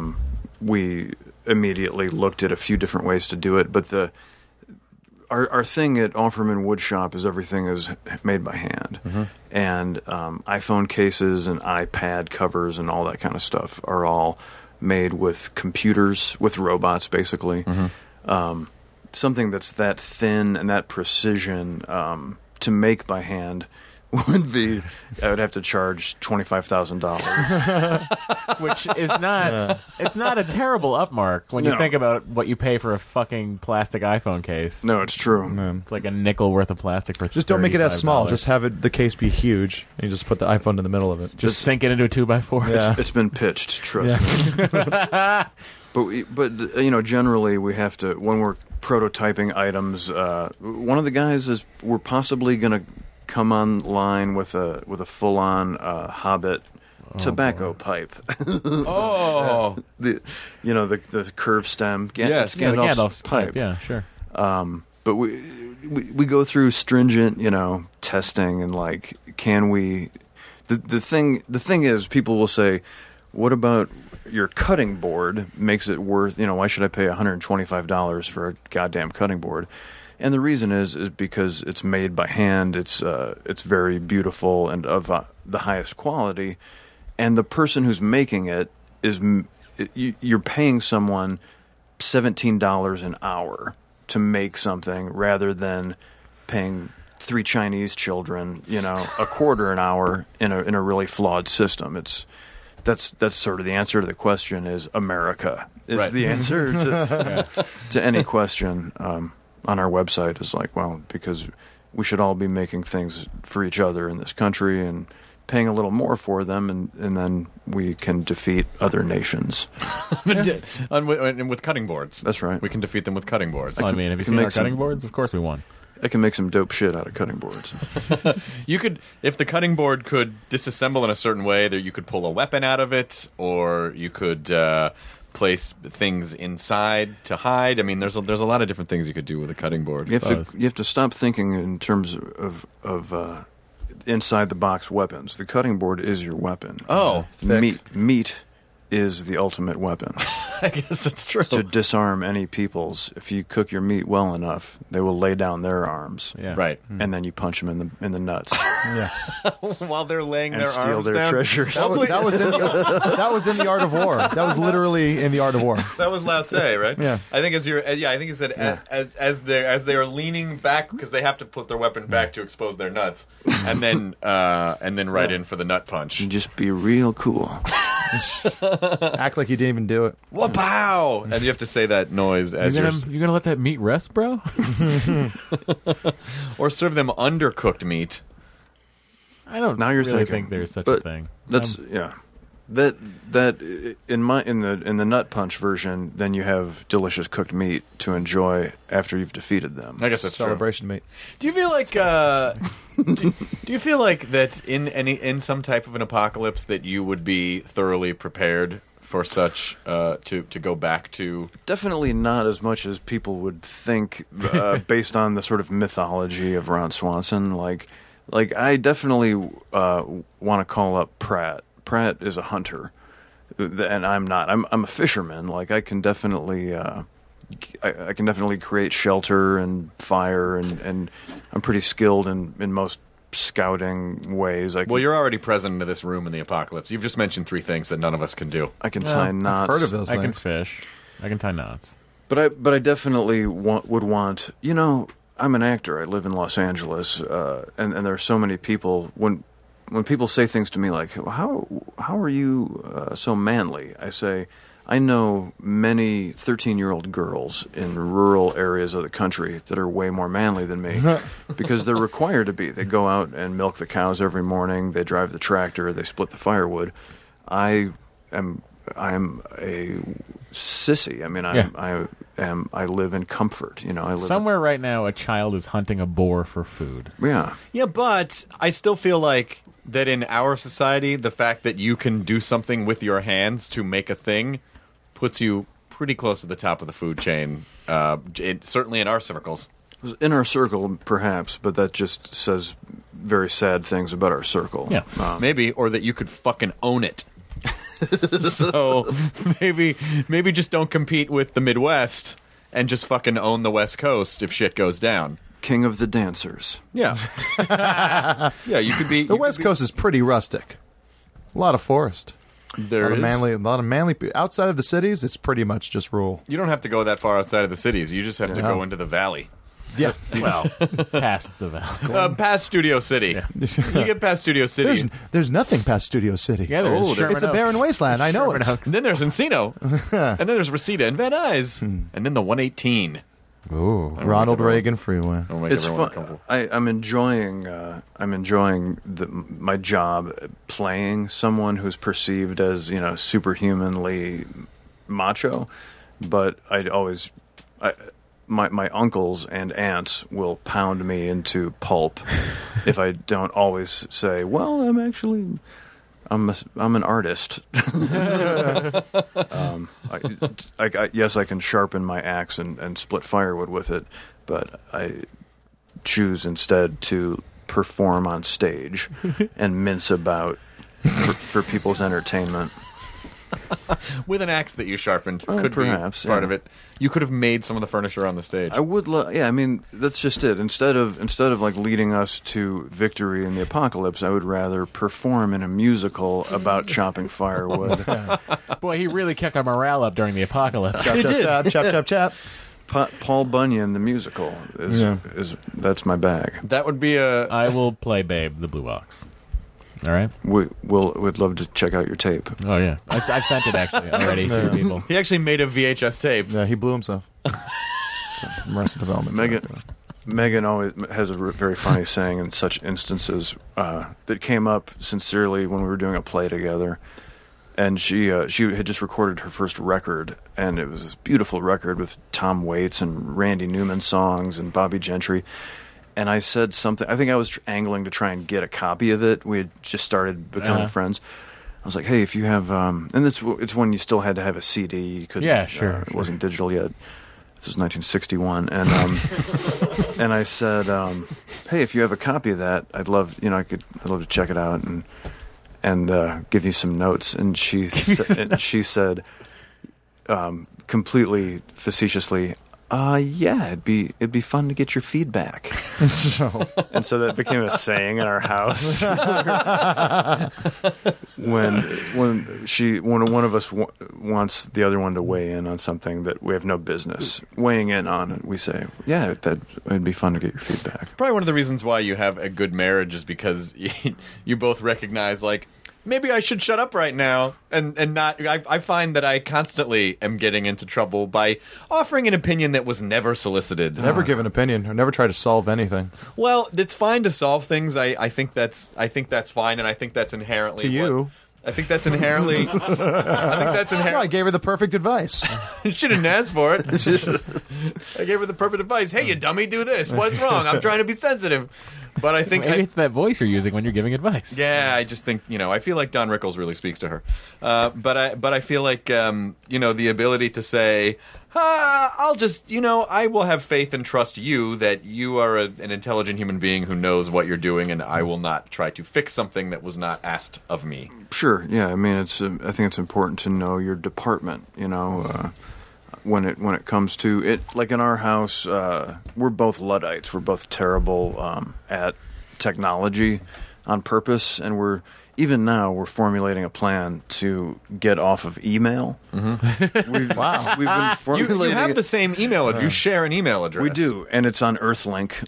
we immediately looked at a few different ways to do it, but Our thing at Offerman Woodshop is everything is made by hand. Mm-hmm. And iPhone cases and iPad covers and all that kind of stuff are all made with computers, with robots, basically. Mm-hmm. Something that's that thin and that precision to make by hand would be, I would have to charge $25,000, which is not. It's not a terrible upmark when you think about what you pay for a fucking plastic iPhone case. No, it's true. It's like a nickel worth of plastic for. Just don't make it as small. Just have the case be huge, and you just put the iPhone in the middle of it. Just sink it into a 2x4. Yeah. It's been pitched. Trust me. But generally we have to, when we're prototyping items. One of the guys we're possibly going to come online with a full-on Hobbit tobacco pipe. The curved stem. Gandalf's pipe. Yeah, sure. But we go through stringent, testing and can we? The thing is, people will say, "What about your cutting board? Makes it worth? Why should I pay $125 for a goddamn cutting board?" And the reason is because it's made by hand. It's very beautiful and of the highest quality. And the person who's making it you're paying someone $17 an hour to make something rather than paying 3 Chinese children, a quarter an hour in a really flawed system. That's sort of the answer to the question. Is America is the answer to any question. On our website is because we should all be making things for each other in this country and paying a little more for them, and then we can defeat other nations. And with cutting boards. That's right. We can defeat them with cutting boards. Have you seen our cutting boards? Of course we won. I can make some dope shit out of cutting boards. You could, if the cutting board could disassemble in a certain way, that you could pull a weapon out of it, or you could place things inside to hide. I mean, there's a lot of different things you could do with a cutting board. You have to stop thinking in terms of inside the box weapons. The cutting board is your weapon. Oh, meat is the ultimate weapon. I guess that's true. To disarm any peoples. If you cook your meat well enough, they will lay down their arms. Yeah. Right. And then you punch them in the nuts. Yeah. While they're laying and their steal arms their down. treasures. That was in the Art of War. That was literally in the Art of War. That was Lao Tse, right? Yeah. I think I think it said as they are leaning back because they have to put their weapon back to expose their nuts, and then right in for the nut punch. And just be real cool. Act like you didn't even do it. Wow! And you have to say that noise as you're gonna let that meat rest, bro? Or serve them undercooked meat. I don't now you're really think there's such a thing. That's That in the Nut Punch version, then you have delicious cooked meat to enjoy after you've defeated them. I guess that's celebration meat. Do you feel like do you feel like that in some type of an apocalypse that you would be thoroughly prepared for such to go back to? Definitely not as much as people would think, based on the sort of mythology of Ron Swanson. Like I definitely want to call up Pratt. Pratt is a hunter, and I'm not. I'm a fisherman. Like I can definitely, I can definitely create shelter and fire, and I'm pretty skilled in most scouting ways. Well, you're already present into this room in the apocalypse. You've just mentioned 3 things that none of us can do. I can tie knots. I've heard of those I things. can fish. I can tie knots. But I definitely would want. You know, I'm an actor. I live in Los Angeles, and there are so many people when people say things to me like, how are you so manly? I say, I know many 13-year-old girls in rural areas of the country that are way more manly than me because they're required to be. They go out and milk the cows every morning. They drive the tractor. They split the firewood. I am a sissy. I mean, I live in comfort. You know, I live somewhere right now. A child is hunting a boar for food. Yeah, but I still feel like that in our society, the fact that you can do something with your hands to make a thing puts you pretty close to the top of the food chain. Certainly in our circles. In our circle, perhaps, but that just says very sad things about our circle. Yeah, maybe, or that you could fucking own it. So maybe just don't compete with the Midwest and just fucking own the West Coast if shit goes down. King of the dancers. Yeah. Yeah, you could be. The West Coast is pretty rustic. A lot of forest. There a is. lot of manly. Outside of the cities, it's pretty much just rural. You don't have to go that far outside of the cities. You just have to go into the valley. Yeah. Well, past the valley. Past Studio City. Yeah. You get past Studio City. There's nothing past Studio City. Yeah, there's it's a barren wasteland. I know it. And then there's Encino. And then there's Reseda and Van Nuys. And then the 118. Ooh, Ronald Reagan Freeway. It's fun. I'm enjoying my job playing someone who's perceived as superhumanly macho, but my uncles and aunts will pound me into pulp if I don't always say, well, I'm an artist. Yes, I can sharpen my axe and split firewood with it, but I choose instead to perform on stage and mince about for people's entertainment. With an axe that you sharpened, could perhaps, be part of it. You could have made some of the furniture on the stage. I would I mean, that's just it. Instead of like leading us to victory in the apocalypse, I would rather perform in a musical about chopping firewood. Boy, he really kept our morale up during the apocalypse. Chop. Paul Bunyan, the musical, is that's my bag. That would be a. I will play Babe, the Blue Ox. All right. We'd love to check out your tape. Oh yeah, I've sent it actually already to people. He actually made a VHS tape. Yeah, he blew himself. Arrested Development. Megan always has a very funny saying in such instances that came up sincerely when we were doing a play together, and she had just recorded her first record, and it was this beautiful record with Tom Waits and Randy Newman songs and Bobby Gentry. And I said something. I think I was angling to try and get a copy of it. We had just started becoming friends. I was like, "Hey, if you have," and it's when you still had to have a CD. You couldn't. Yeah, sure. It wasn't digital yet. This was 1961, and and I said, "Hey, if you have a copy of that, I'd love to check it out and give you some notes." And she said, completely facetiously, yeah, it'd be fun to get your feedback. And so that became a saying in our house. when one of us wants the other one to weigh in on something that we have no business weighing in on, we say, yeah, it'd be fun to get your feedback. Probably one of the reasons why you have a good marriage is because you both recognize, like, maybe I should shut up right now and not. I find that I constantly am getting into trouble by offering an opinion that was never solicited. Never give an opinion or never try to solve anything. Well, it's fine to solve things. I think that's fine, and I think that's inherently to you. I think that's inherently. No, I gave her the perfect advice. You shouldn't ask for it. I gave her the perfect advice. Hey, you dummy, do this. What's wrong? I'm trying to be sensitive. But I think maybe it's that voice you're using when you're giving advice. Yeah, I just think I feel like Don Rickles really speaks to her. But I feel like the ability to say, I'll just I will have faith and trust you that you are an intelligent human being who knows what you're doing, and I will not try to fix something that was not asked of me. Sure. Yeah. I mean, I think it's important to know your department. When it comes to it, like in our house, we're both Luddites. We're both terrible at technology on purpose, and we're formulating a plan to get off of email. Mm-hmm. We've been formulating. You have the same email address. You share an email address. We do, and it's on Earthlink,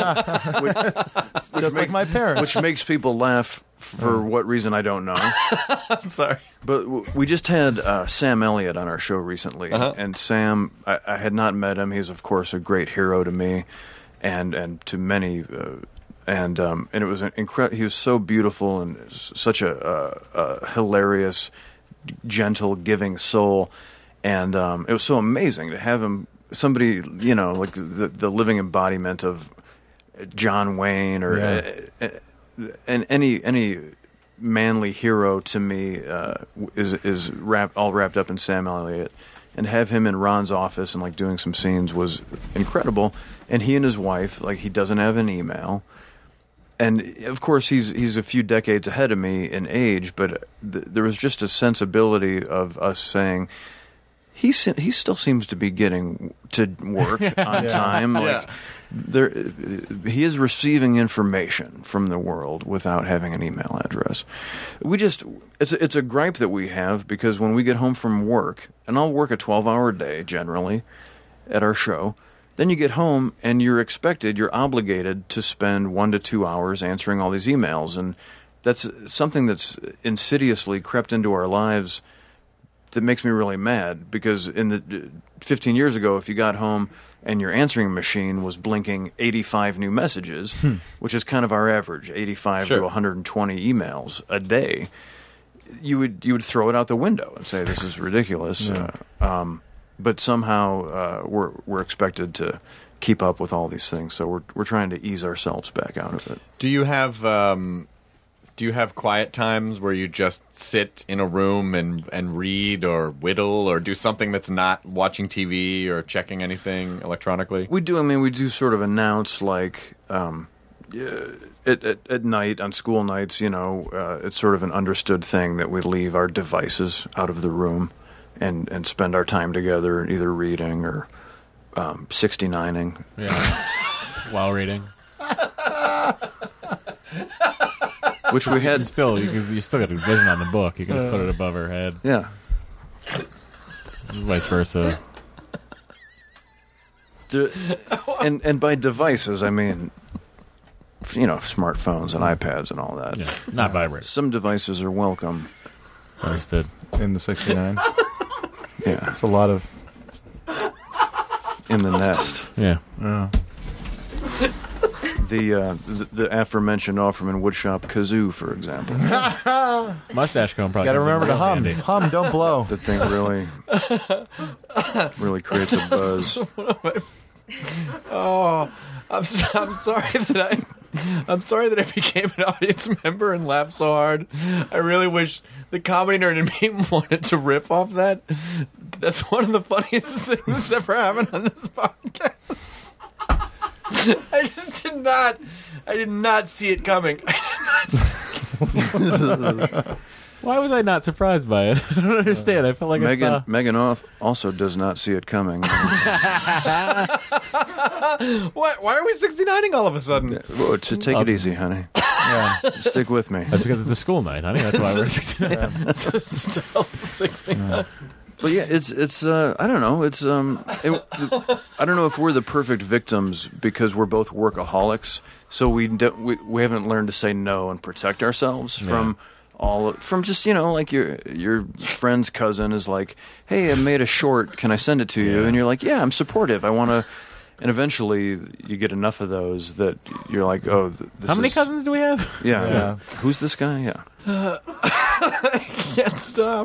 Just like my parents, which makes people laugh for what reason I don't know. I'm sorry, but we just had Sam Elliott on our show recently, and Sam, I had not met him. He's of course a great hero to me, and to many. And it was incredible. He was so beautiful and such a hilarious, gentle, giving soul, and it was so amazing to have him. Somebody, like the living embodiment of John Wayne or and any manly hero to me is all wrapped up in Sam Elliott. And have him in Ron's office and doing some scenes was incredible. And he and his wife, he doesn't have an email. And of course, he's a few decades ahead of me in age, but there was just a sensibility of us saying he still seems to be getting to work on time. He is receiving information from the world without having an email address. It's a gripe that we have because when we get home from work, and I'll work a 12-hour day generally at our show. Then you get home and you're obligated to spend 1 to 2 hours answering all these emails. And that's something that's insidiously crept into our lives that makes me really mad because 15 years ago, if you got home and your answering machine was blinking 85 new messages, which is kind of our average, 85 to 120 emails a day, you would throw it out the window and say, this is ridiculous. But somehow we're expected to keep up with all these things, so we're trying to ease ourselves back out of it. Do you have quiet times where you just sit in a room and read or whittle or do something that's not watching TV or checking anything electronically? We do. I mean, we do sort of announce at night on school nights. It's sort of an understood thing that we leave our devices out of the room. And spend our time together either reading or 69ing. Yeah. While reading. Which we had. You still got a vision on the book. You can just put it above her head. Yeah. Vice versa. And by devices, I mean, smartphones and iPads and all that. Yeah. Not vibrators. Some devices are welcome. Understood. In the 69. Yeah. It's a lot of... In the nest. Yeah. The aforementioned Offerman Woodshop kazoo, for example. Mustache comb probably. Got to remember to hum. Handy. Hum, don't blow. The thing really creates a buzz. I'm sorry that I became an audience member and laughed so hard. I really wish the comedy nerd in me wanted to riff off that. That's one of the funniest things that's ever happened on this podcast. I did not see it coming. Why was I not surprised by it? I don't understand. I felt like Megan also does not see it coming. What? Why are we 69ing all of a sudden? Well, take it easy, honey. Yeah, stick with me. That's because it's a school night, honey. That's why we're 69. Still 69. But yeah, it's I don't know. It's I don't know if we're the perfect victims because we're both workaholics. So we haven't learned to say no and protect ourselves from just like your friend's cousin is like, hey, I made a short, can I send it to you? And you're like, yeah, I'm supportive, I want to. And eventually you get enough of those that you're like, oh, how many cousins do we have? Yeah. Who's this guy? Yeah. I can't stop.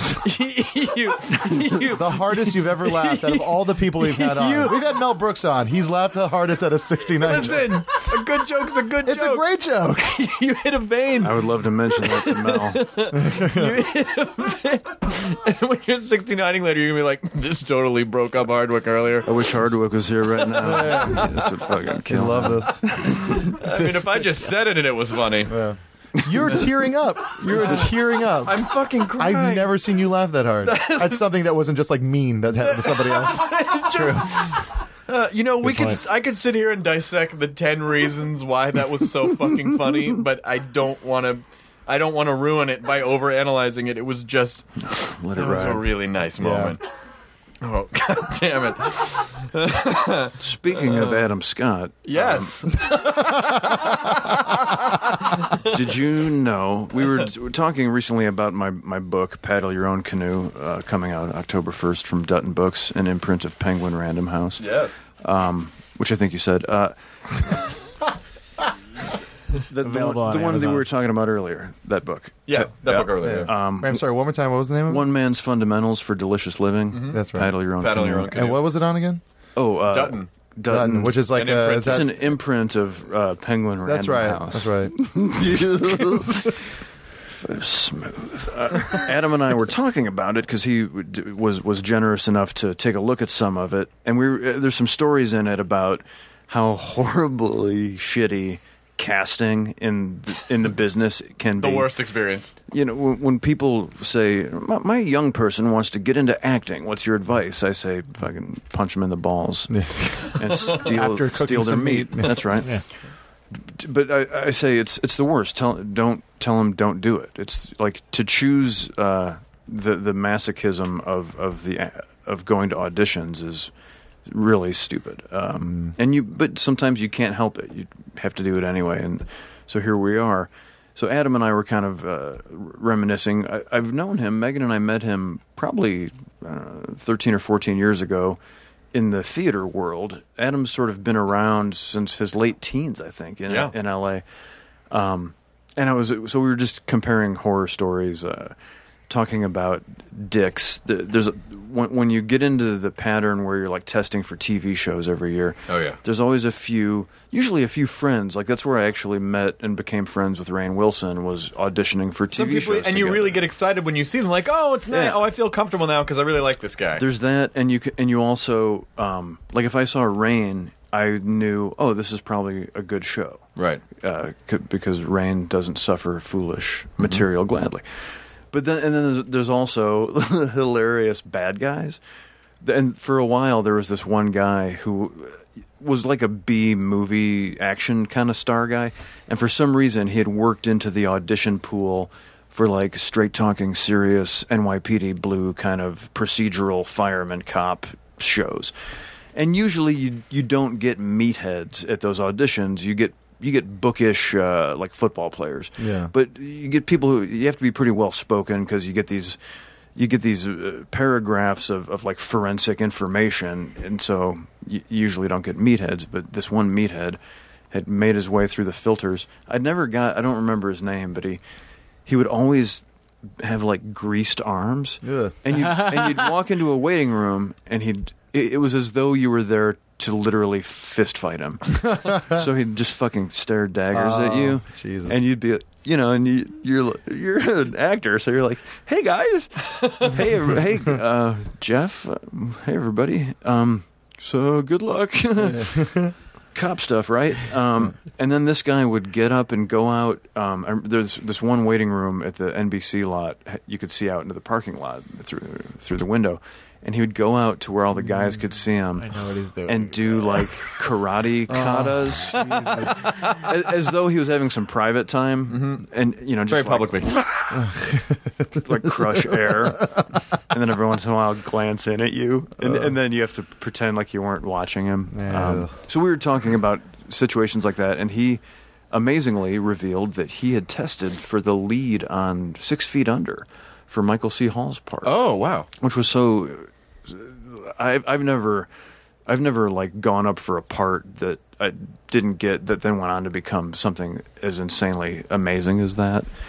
The hardest you've ever laughed out of all the people we've had on. We've had Mel Brooks on. He's laughed the hardest at a 69. Listen, a good joke's a good joke. It's a great joke. You hit a vein. I would love to mention that to Mel. You hit a vein. And when you're 69ing later, you're going to be like, this totally broke up Hardwick earlier. I wish Hardwick was here right now. This would fucking kill. I love this. I mean, if I just said it and it was funny. Yeah. You're tearing up. You're tearing up. I'm fucking crying. I've never seen you laugh that hard. That's something that wasn't just like mean that happened to somebody else. It's true. I could sit here and dissect the 10 reasons why that was so fucking funny, but I don't want to ruin it by overanalyzing it. It was just Let it it was ride. a really nice moment. Oh, god damn it. Speaking of Adam Scott. Yes. Did you know, we were talking recently about my book, Paddle Your Own Canoe, coming out October 1st from Dutton Books, an imprint of Penguin Random House. Yes. Which I think you said. The one that we were talking about earlier, that book. Yeah, that book earlier. I'm sorry, one more time, what was the name of it? One Man's Fundamentals for Delicious Living. Mm-hmm. That's right. Paddle Your Own Canoe. And what was it on again? Oh, Dutton, which is like it's an imprint of Penguin Random House. That's right. Smooth. Adam and I were talking about it because he was generous enough to take a look at some of it, and there's some stories in it about how horribly shitty casting in the business can be. The worst experience. You know, when people say, my young person wants to get into acting, what's your advice? I say, fucking punch them in the balls and steal their meat. That's right. Yeah. But I say it's the worst. Tell them don't do it. It's like to choose the masochism of going to auditions is really stupid. But sometimes you can't help it. You have to do it anyway. And so here we are. So Adam and I were kind of reminiscing. I've known him. Megan and I met him probably 13 or 14 years ago in the theater world. Adam's sort of been around since his late teens, I think, in L.A. And we were just comparing horror stories, talking about dicks. When you get into the pattern where you're like testing for TV shows every year. Oh yeah. There's always usually a few friends. Like that's where I actually met and became friends with Rainn Wilson, was auditioning for TV shows. And you really get excited when you see them. Like, oh, it's nice. Yeah. Oh, I feel comfortable now because I really like this guy. There's that, and you also like if I saw Rainn, I knew, oh, this is probably a good show, right? Because Rainn doesn't suffer foolish material gladly. But then there's also hilarious bad guys. And for a while, there was this one guy who was like a B-movie action kind of star guy. And for some reason, he had worked into the audition pool for like straight-talking, serious NYPD Blue kind of procedural fireman cop shows. And usually you don't get meatheads at those auditions. You get bookish like football players. Yeah. But you get people who you have to be pretty well spoken because you get these paragraphs of like forensic information, and so you usually don't get meatheads. But this one meathead had made his way through the filters. I don't remember his name, but he would always have like greased arms. Yeah. And you'd walk into a waiting room and it was as though you were there to literally fist fight him. So he'd just fucking stare daggers at you. Jesus. And you'd be, and you're an actor, so you're like, hey guys, hey Jeff, hey everybody, so good luck. Cop stuff, right? And then this guy would get up and go out. There's this one waiting room at the NBC lot. You could see out into the parking lot through the window. And he would go out to where all the guys could see him. I know what he's doing. And do like karate katas, as though he was having some private time, and just very like, publicly, like crush air, and then every once in a while glance in at you, and then you have to pretend like you weren't watching him. So we were talking about situations like that, and he amazingly revealed that he had tested for the lead on 6 Feet Under for Michael C. Hall's part. Oh wow! Which was so. I've never like gone up for a part that I didn't get that then went on to become something as insanely amazing as that.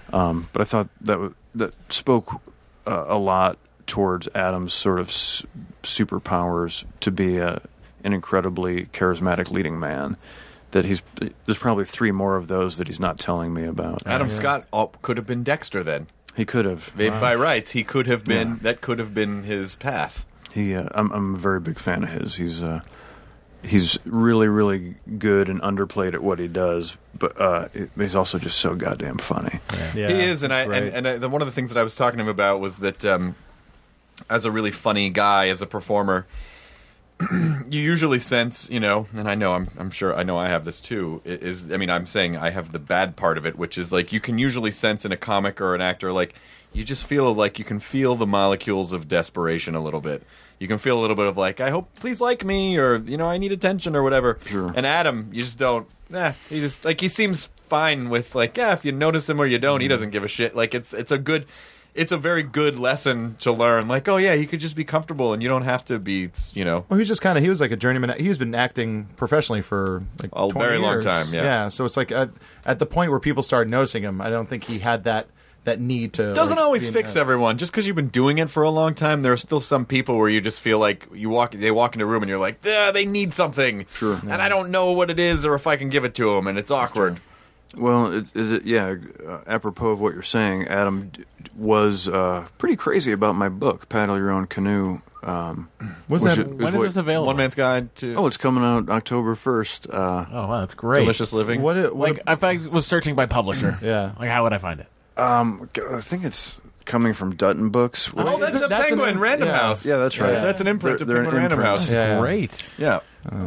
But I thought that spoke a lot towards Adam's sort of superpowers to be an incredibly charismatic leading man. That there's probably 3 more of those that he's not telling me about. Adam Scott could have been Dexter then. He could have. By rights, he could have been. Yeah. That could have been his path. I'm a very big fan of his. He's really, really good and underplayed at what he does, but he's also just so goddamn funny. Yeah. He is, and one of the things that I was talking to him about was that as a really funny guy, as a performer, you usually sense, and I know I'm sure I know I have this too. I'm saying I have the bad part of it, which is like you can usually sense in a comic or an actor, like you just feel like you can feel the molecules of desperation a little bit. You can feel a little bit of like, I hope, please like me, or I need attention or whatever. Sure. And Adam, you just don't. He just he seems fine with like, if you notice him or you don't, he doesn't give a shit. Like it's a very good lesson to learn. Like, you could just be comfortable and you don't have to be, Well, he was like a journeyman. He's been acting professionally for like a 20 very years. long time. Yeah. So it's like at the point where people started noticing him, I don't think he had that need to. Doesn't always fix everyone. Just because you've been doing it for a long time, there are still some people where you just feel like they walk into a room and you're like, they need something. Sure. And I don't know what it is or if I can give it to them, and it's awkward. Well, apropos of what you're saying, Adam was pretty crazy about my book, Paddle Your Own Canoe. When is this available? One Man's Guide to... Oh, it's coming out October 1st. Oh, wow, that's great. Delicious Living. If I was searching by publisher, how would I find it? I think it's coming from Dutton Books. Oh, that's a Penguin Random House. Yeah, that's right. Yeah. That's an imprint of Penguin Random House. Great. Yeah.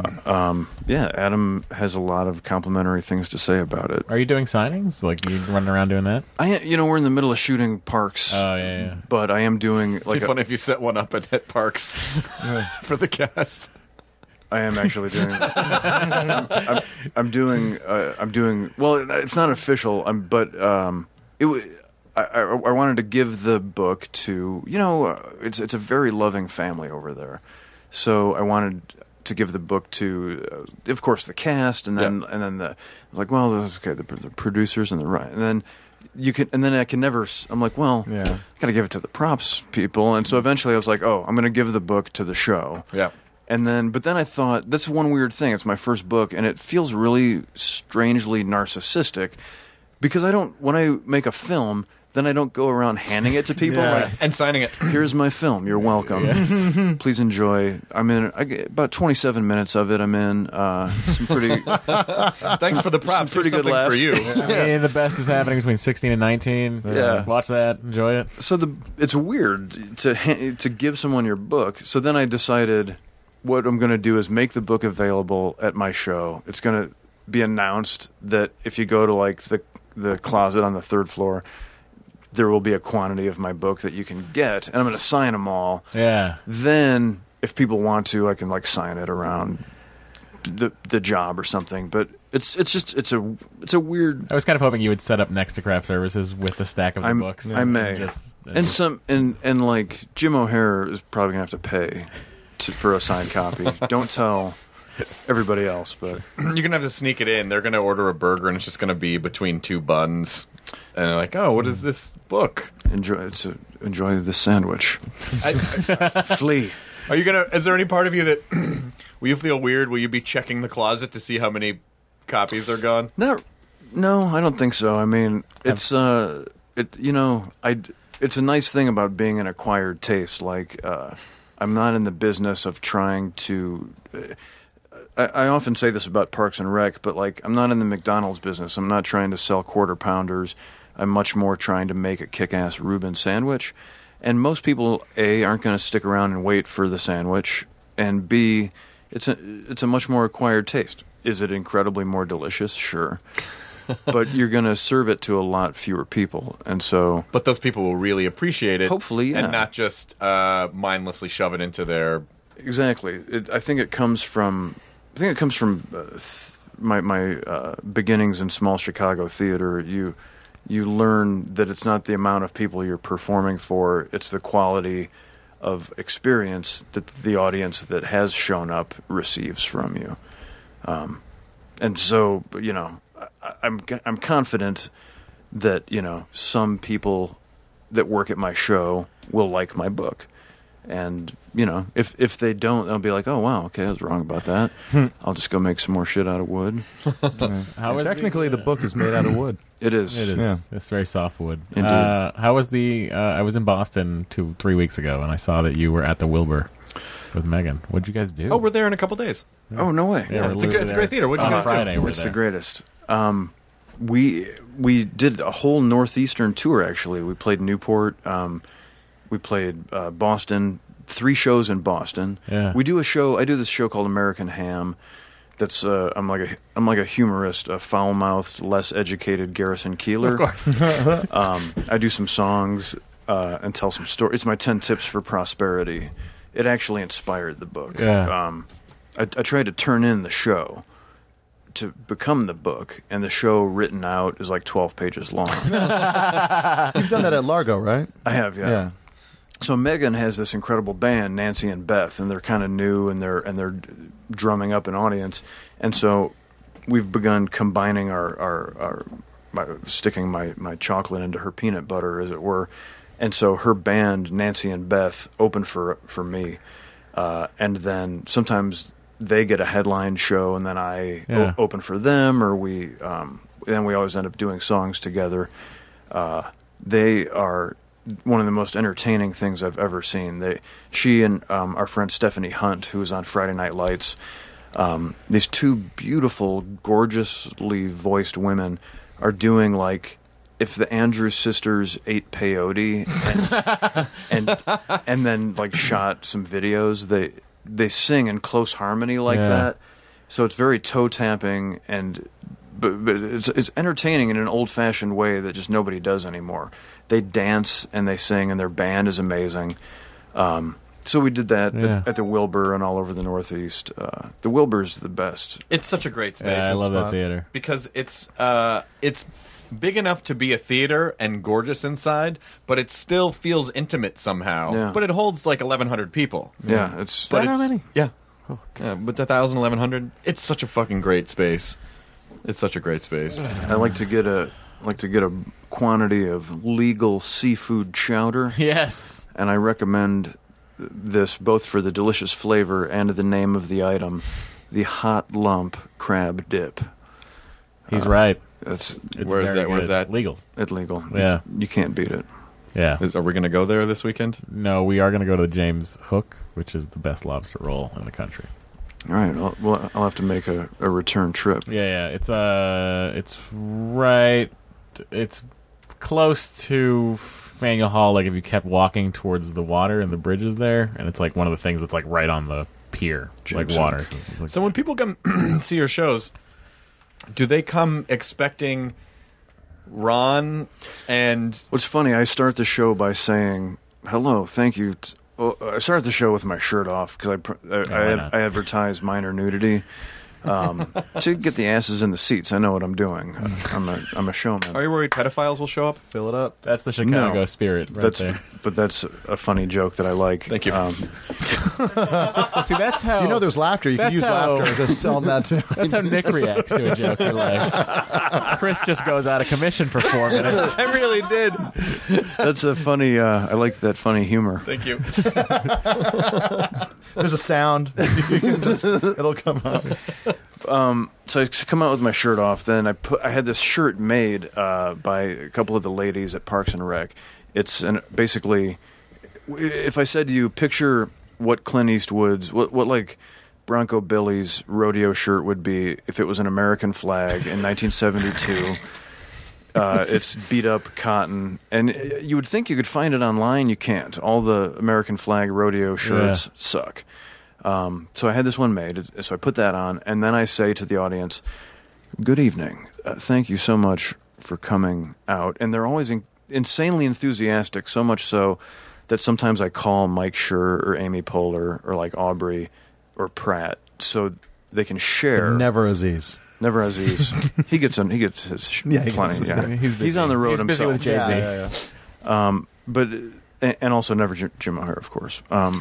Adam has a lot of complimentary things to say about it. Are you doing signings? Like, you running around doing that? We're in the middle of shooting Parks. Oh, yeah. But I am doing... It'd be fun if you set one up at Parks for the cast. I am actually doing. I'm doing. Well, it's not official. I wanted to give the book to it's a very loving family over there, so I wanted to give the book to, of course, the cast, and then the producers and the and then. I can never. I'm like, I got to give it to the props people, and so eventually I was like, I'm going to give the book to the show. Yeah. But then I thought, that's one weird thing. It's my first book, and it feels really strangely narcissistic because when I make a film, then I don't go around handing it to people and signing it. Here's my film. You're welcome. Please enjoy. I'm in about 27 minutes of it. I'm in some pretty. Thanks for the props. Pretty good laughs for you. The best is happening between 16 and 19. Yeah, watch that. Enjoy it. So it's weird to give someone your book. So then I decided. What I'm going to do is make the book available at my show. It's going to be announced that if you go to like the closet on the 3rd floor, there will be a quantity of my book that you can get, and I'm going to sign them all. Yeah. Then, if people want to, I can like sign it around the job or something. But it's a weird. I was kind of hoping you would set up next to Craft Services with the stack of the books. I may. And like Jim O'Hare is probably going to have to pay. For a signed copy. Don't tell everybody else, but you're gonna have to sneak it in. They're gonna order a burger, and it's just gonna be between 2 buns. And they're like, "Oh, what is this book?" Enjoy the sandwich. Flee. Are you gonna? Is there any part of you that will you feel weird? Will you be checking the closet to see how many copies are gone? No, I don't think so. I mean, it's it's a nice thing about being an acquired taste. Like. I'm not in the business of trying to. I often say this about Parks and Rec, but like I'm not in the McDonald's business. I'm not trying to sell quarter pounders. I'm much more trying to make a kick-ass Reuben sandwich. And most people, A, aren't going to stick around and wait for the sandwich, and B, it's a much more acquired taste. Is it incredibly more delicious? Sure. But you're going to serve it to a lot fewer people, and so. But those people will really appreciate it, hopefully, and not just mindlessly shove it into their. Exactly. I think it comes from. My beginnings in small Chicago theater. You learn that it's not the amount of people you're performing for; it's the quality of experience that the audience that has shown up receives from you. And so, I'm confident that, some people that work at my show will like my book. And, if they don't, they'll be like, oh, wow, okay, I was wrong about that. I'll just go make some more shit out of wood. Technically, the book is made out of wood. It is. It is. Yeah. It's very soft wood. Indeed. How was I was in Boston 2-3 weeks ago, and I saw that you were at the Wilbur with Megan. What'd you guys do? Oh, we're there in a couple days. Oh, no way. Yeah, it's a great theater. What'd you on guys Friday, do? we're It's there. the greatest. We did a whole Northeastern tour, actually. We played Newport. We played Boston. 3 shows in Boston. Yeah. I do this show called American Ham. That's I'm like a humorist, a foul-mouthed, less educated Garrison Keillor. Of course. I do some songs and tell some stories. It's my 10 tips for prosperity. It actually inspired the book. Yeah. I tried to turn in the show to become the book, and the show written out is like 12 pages long. You've done that at Largo, right? I have, yeah. So Megan has this incredible band, Nancy and Beth, and they're kind of new, and they're drumming up an audience. And so we've begun combining sticking my chocolate into her peanut butter, as it were. And so her band, Nancy and Beth, open for me, and then sometimes they get a headline show, and then I open for them, or then we always end up doing songs together. They are one of the most entertaining things I've ever seen. She and our friend Stephanie Hunt, who was on Friday Night Lights, these 2 beautiful, gorgeously voiced women are doing like if the Andrews sisters ate peyote and then like shot some videos. They sing in close harmony like that, so it's very toe tapping but it's entertaining in an old fashioned way that just nobody does anymore. They dance and they sing, and their band is amazing. So we did that at the Wilbur and all over the Northeast. The Wilbur's the best. It's such a great space. Yeah, I love that theater because it's big enough to be a theater and gorgeous inside, but it still feels intimate somehow. Yeah. But it holds like 1,100 people. Yeah, it's. Is that how many? Yeah. Oh, with 1,000, 1,100, it's such a fucking great space. It's such a great space. I like to get a quantity of legal seafood chowder. Yes. And I recommend this both for the delicious flavor and the name of the item, the Hot Lump Crab Dip. He's right. It's Where's that? Legal. It's legal. Yeah. You can't beat it. Yeah. Are we going to go there this weekend? No, we are going to go to James Hook, which is the best lobster roll in the country. All right. Well, I'll have to make a return trip. Yeah. It's right. It's close to Faneuil Hall. Like if you kept walking towards the water and the bridges there, and it's like one of the things that's like right on the pier, James like water. Hook. So when people come see your shows, do they come expecting Ron and... What's funny, I start the show by saying, hello, thank you. I start the show with my shirt off because I advertise minor nudity to get the asses in the seats. I know what I'm doing. I'm a showman. Are you worried pedophiles will show up? Fill it up. That's the Chicago spirit right there. But that's a funny joke that I like. Thank you. See, that's how... You know there's laughter. You can use laughter to tell them that too. That's how Nick reacts to a joke he likes. Chris just goes out of commission for 4 minutes. I really did. That's a funny... I like that funny humor. Thank you. There's a sound. It'll come out. So I come out with my shirt off. Then I had this shirt made by a couple of the ladies at Parks and Rec. It's basically, if I said to you, picture what Clint Eastwood's, what like Bronco Billy's rodeo shirt would be if it was an American flag in 1972. It's beat up cotton, and you would think you could find it online. You can't. All the American flag rodeo shirts suck. So I had this one made, so I put that on, and then I say to the audience, good evening, thank you so much for coming out. And they're always insanely enthusiastic, so much so that sometimes I call Mike Schur or Amy Poehler or like Aubrey or Pratt so they can share. But never Aziz. Never Aziz. He gets his plenty. He's on the road himself. He's busy with Jay-Z. But and also never Jim O'Heir, of course.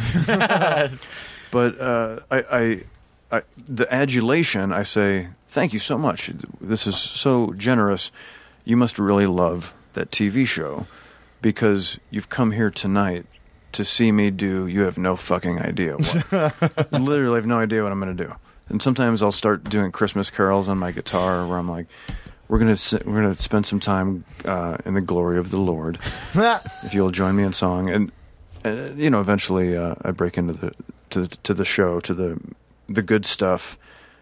But I the adulation, I say, thank you so much. This is so generous. you must really love that TV show because you've come here tonight to see me do, you have no fucking idea what. Literally have no idea what I'm going to do. And sometimes I'll start doing Christmas carols on my guitar where I'm like, we're gonna spend some time in the glory of the Lord. If you'll join me in song, and eventually I break into the show, to the good stuff.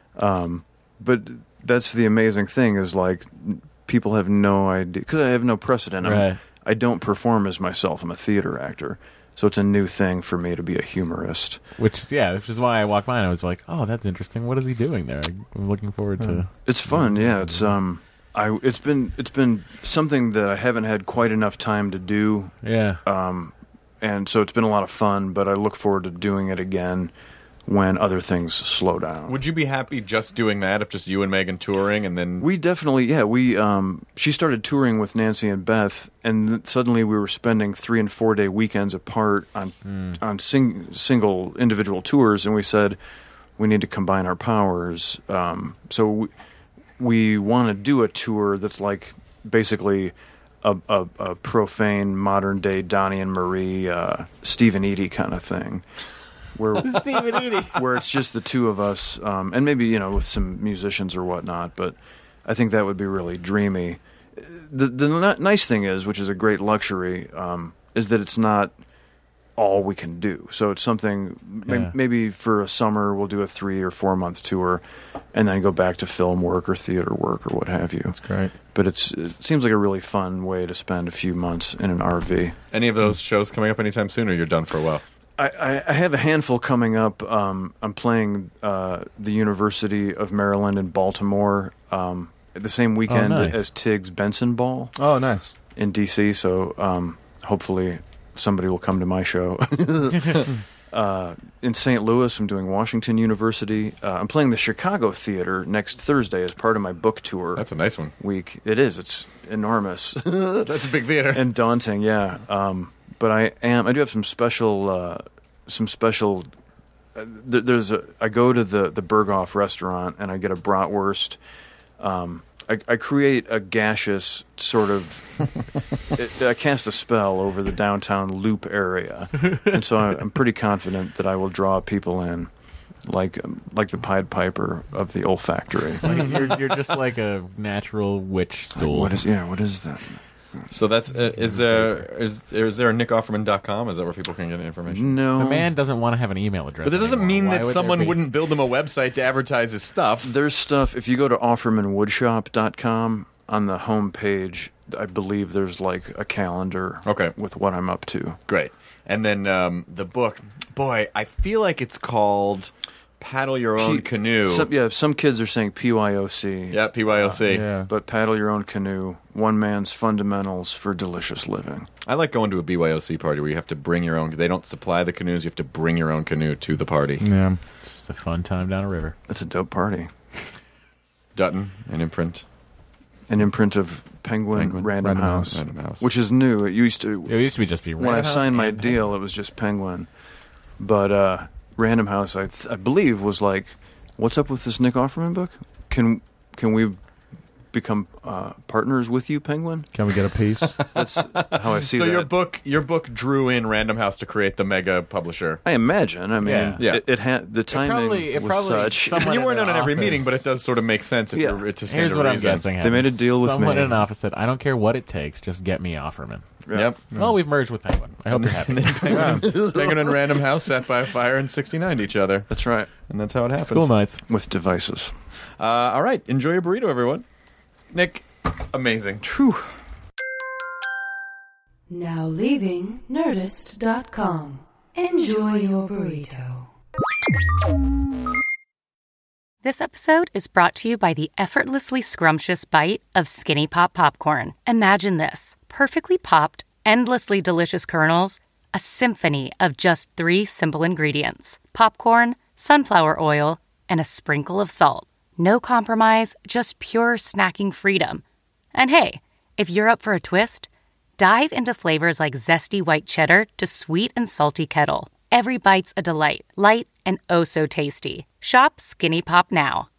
But that's the amazing thing is like people have no idea because I have no precedent. Right. I don't perform as myself. I'm a theater actor. So it's a new thing for me to be a humorist. Which is why I walked by and I was like, oh, that's interesting. What is he doing there? I'm looking forward to... It's fun, yeah. It's been something that I haven't had quite enough time to do. Yeah. And so it's been a lot of fun, but I look forward to doing it again when other things slow down. Would you be happy just doing that, if just you and Megan touring, and then... We definitely, she started touring with Nancy and Beth, and suddenly we were spending 3 and 4 day weekends apart on single individual tours, and we said, we need to combine our powers. So we want to do a tour that's like basically a profane modern-day Donnie and Marie, Steve and Edie kind of thing. Where it's just the two of us, and maybe with some musicians or whatnot. But I think that would be really dreamy. The nice thing is, which is a great luxury, is that it's not all we can do. So it's something. Maybe for a summer we'll do a 3 or 4 month tour, and then go back to film work or theater work or what have you. That's great. But it seems like a really fun way to spend a few months in an RV. Any of those shows coming up anytime soon, or you're done for a while? I have a handful coming up. I'm playing the University of Maryland in Baltimore the same weekend as Tig's Benson Ball. Oh, nice. In D.C., so hopefully somebody will come to my show. In St. Louis, I'm doing Washington University. I'm playing the Chicago Theater next Thursday as part of my book tour. That's a nice one. Week. It is. It's enormous. That's a big theater. And daunting, yeah. But I do have some special. I go to the Berghoff restaurant and I get a bratwurst. I create a gaseous sort of. I cast a spell over the downtown Loop area, and so I'm pretty confident that I will draw people in, like the Pied Piper of the olfactory. Like you're just like a natural witch stool. What is that? So that's is there a nickofferman.com? Is that where people can get information? No. The man doesn't want to have an email address. But that doesn't mean Why that would someone there be? wouldn't build him a website to advertise his stuff. There's stuff. If you go to offermanwoodshop.com, on the home page, I believe there's like a calendar with what I'm up to. Great. And then the book, boy, I feel like it's called Paddle Your Own Canoe. Some kids are saying PYOC. Yeah, PYOC. But Paddle Your Own Canoe, One Man's Fundamentals for Delicious Living. I like going to a BYOC party where you have to bring your own. They don't supply the canoes. You have to bring your own canoe to the party. Yeah. It's just a fun time down a river. That's a dope party. Dutton, an imprint. An imprint of Penguin Random House, which is new. It used to be just be Random when I House signed my and deal, Penguin. it was just Penguin. But Random House, I believe, was like, "What's up with this Nick Offerman book? Can we become partners with you, Penguin? Can we get a piece?" That's how I see so that. your book drew in Random House to create the mega publisher. I imagine. I mean, it had the timing was such. You weren't on every meeting, but it does sort of make sense if you're to Here's what I'm guessing. They made a deal with Someone me. in an office said, "I don't care what it takes, just get me Offerman." Yep. Well, we've merged with Penguin. I hope you're happy. Penguin and Random House sat by a fire and 69'd each other. That's right. And that's how it happened. School nights. With devices. All right. Enjoy your burrito, everyone. Nick, amazing. True. Now leaving Nerdist.com. Enjoy your burrito. This episode is brought to you by the effortlessly scrumptious bite of Skinny Pop Popcorn. Imagine this. Perfectly popped, endlessly delicious kernels, a symphony of just 3 simple ingredients. Popcorn, sunflower oil, and a sprinkle of salt. No compromise, just pure snacking freedom. And hey, if you're up for a twist, dive into flavors like zesty white cheddar to sweet and salty kettle. Every bite's a delight, light and oh so tasty. Shop Skinny Pop now.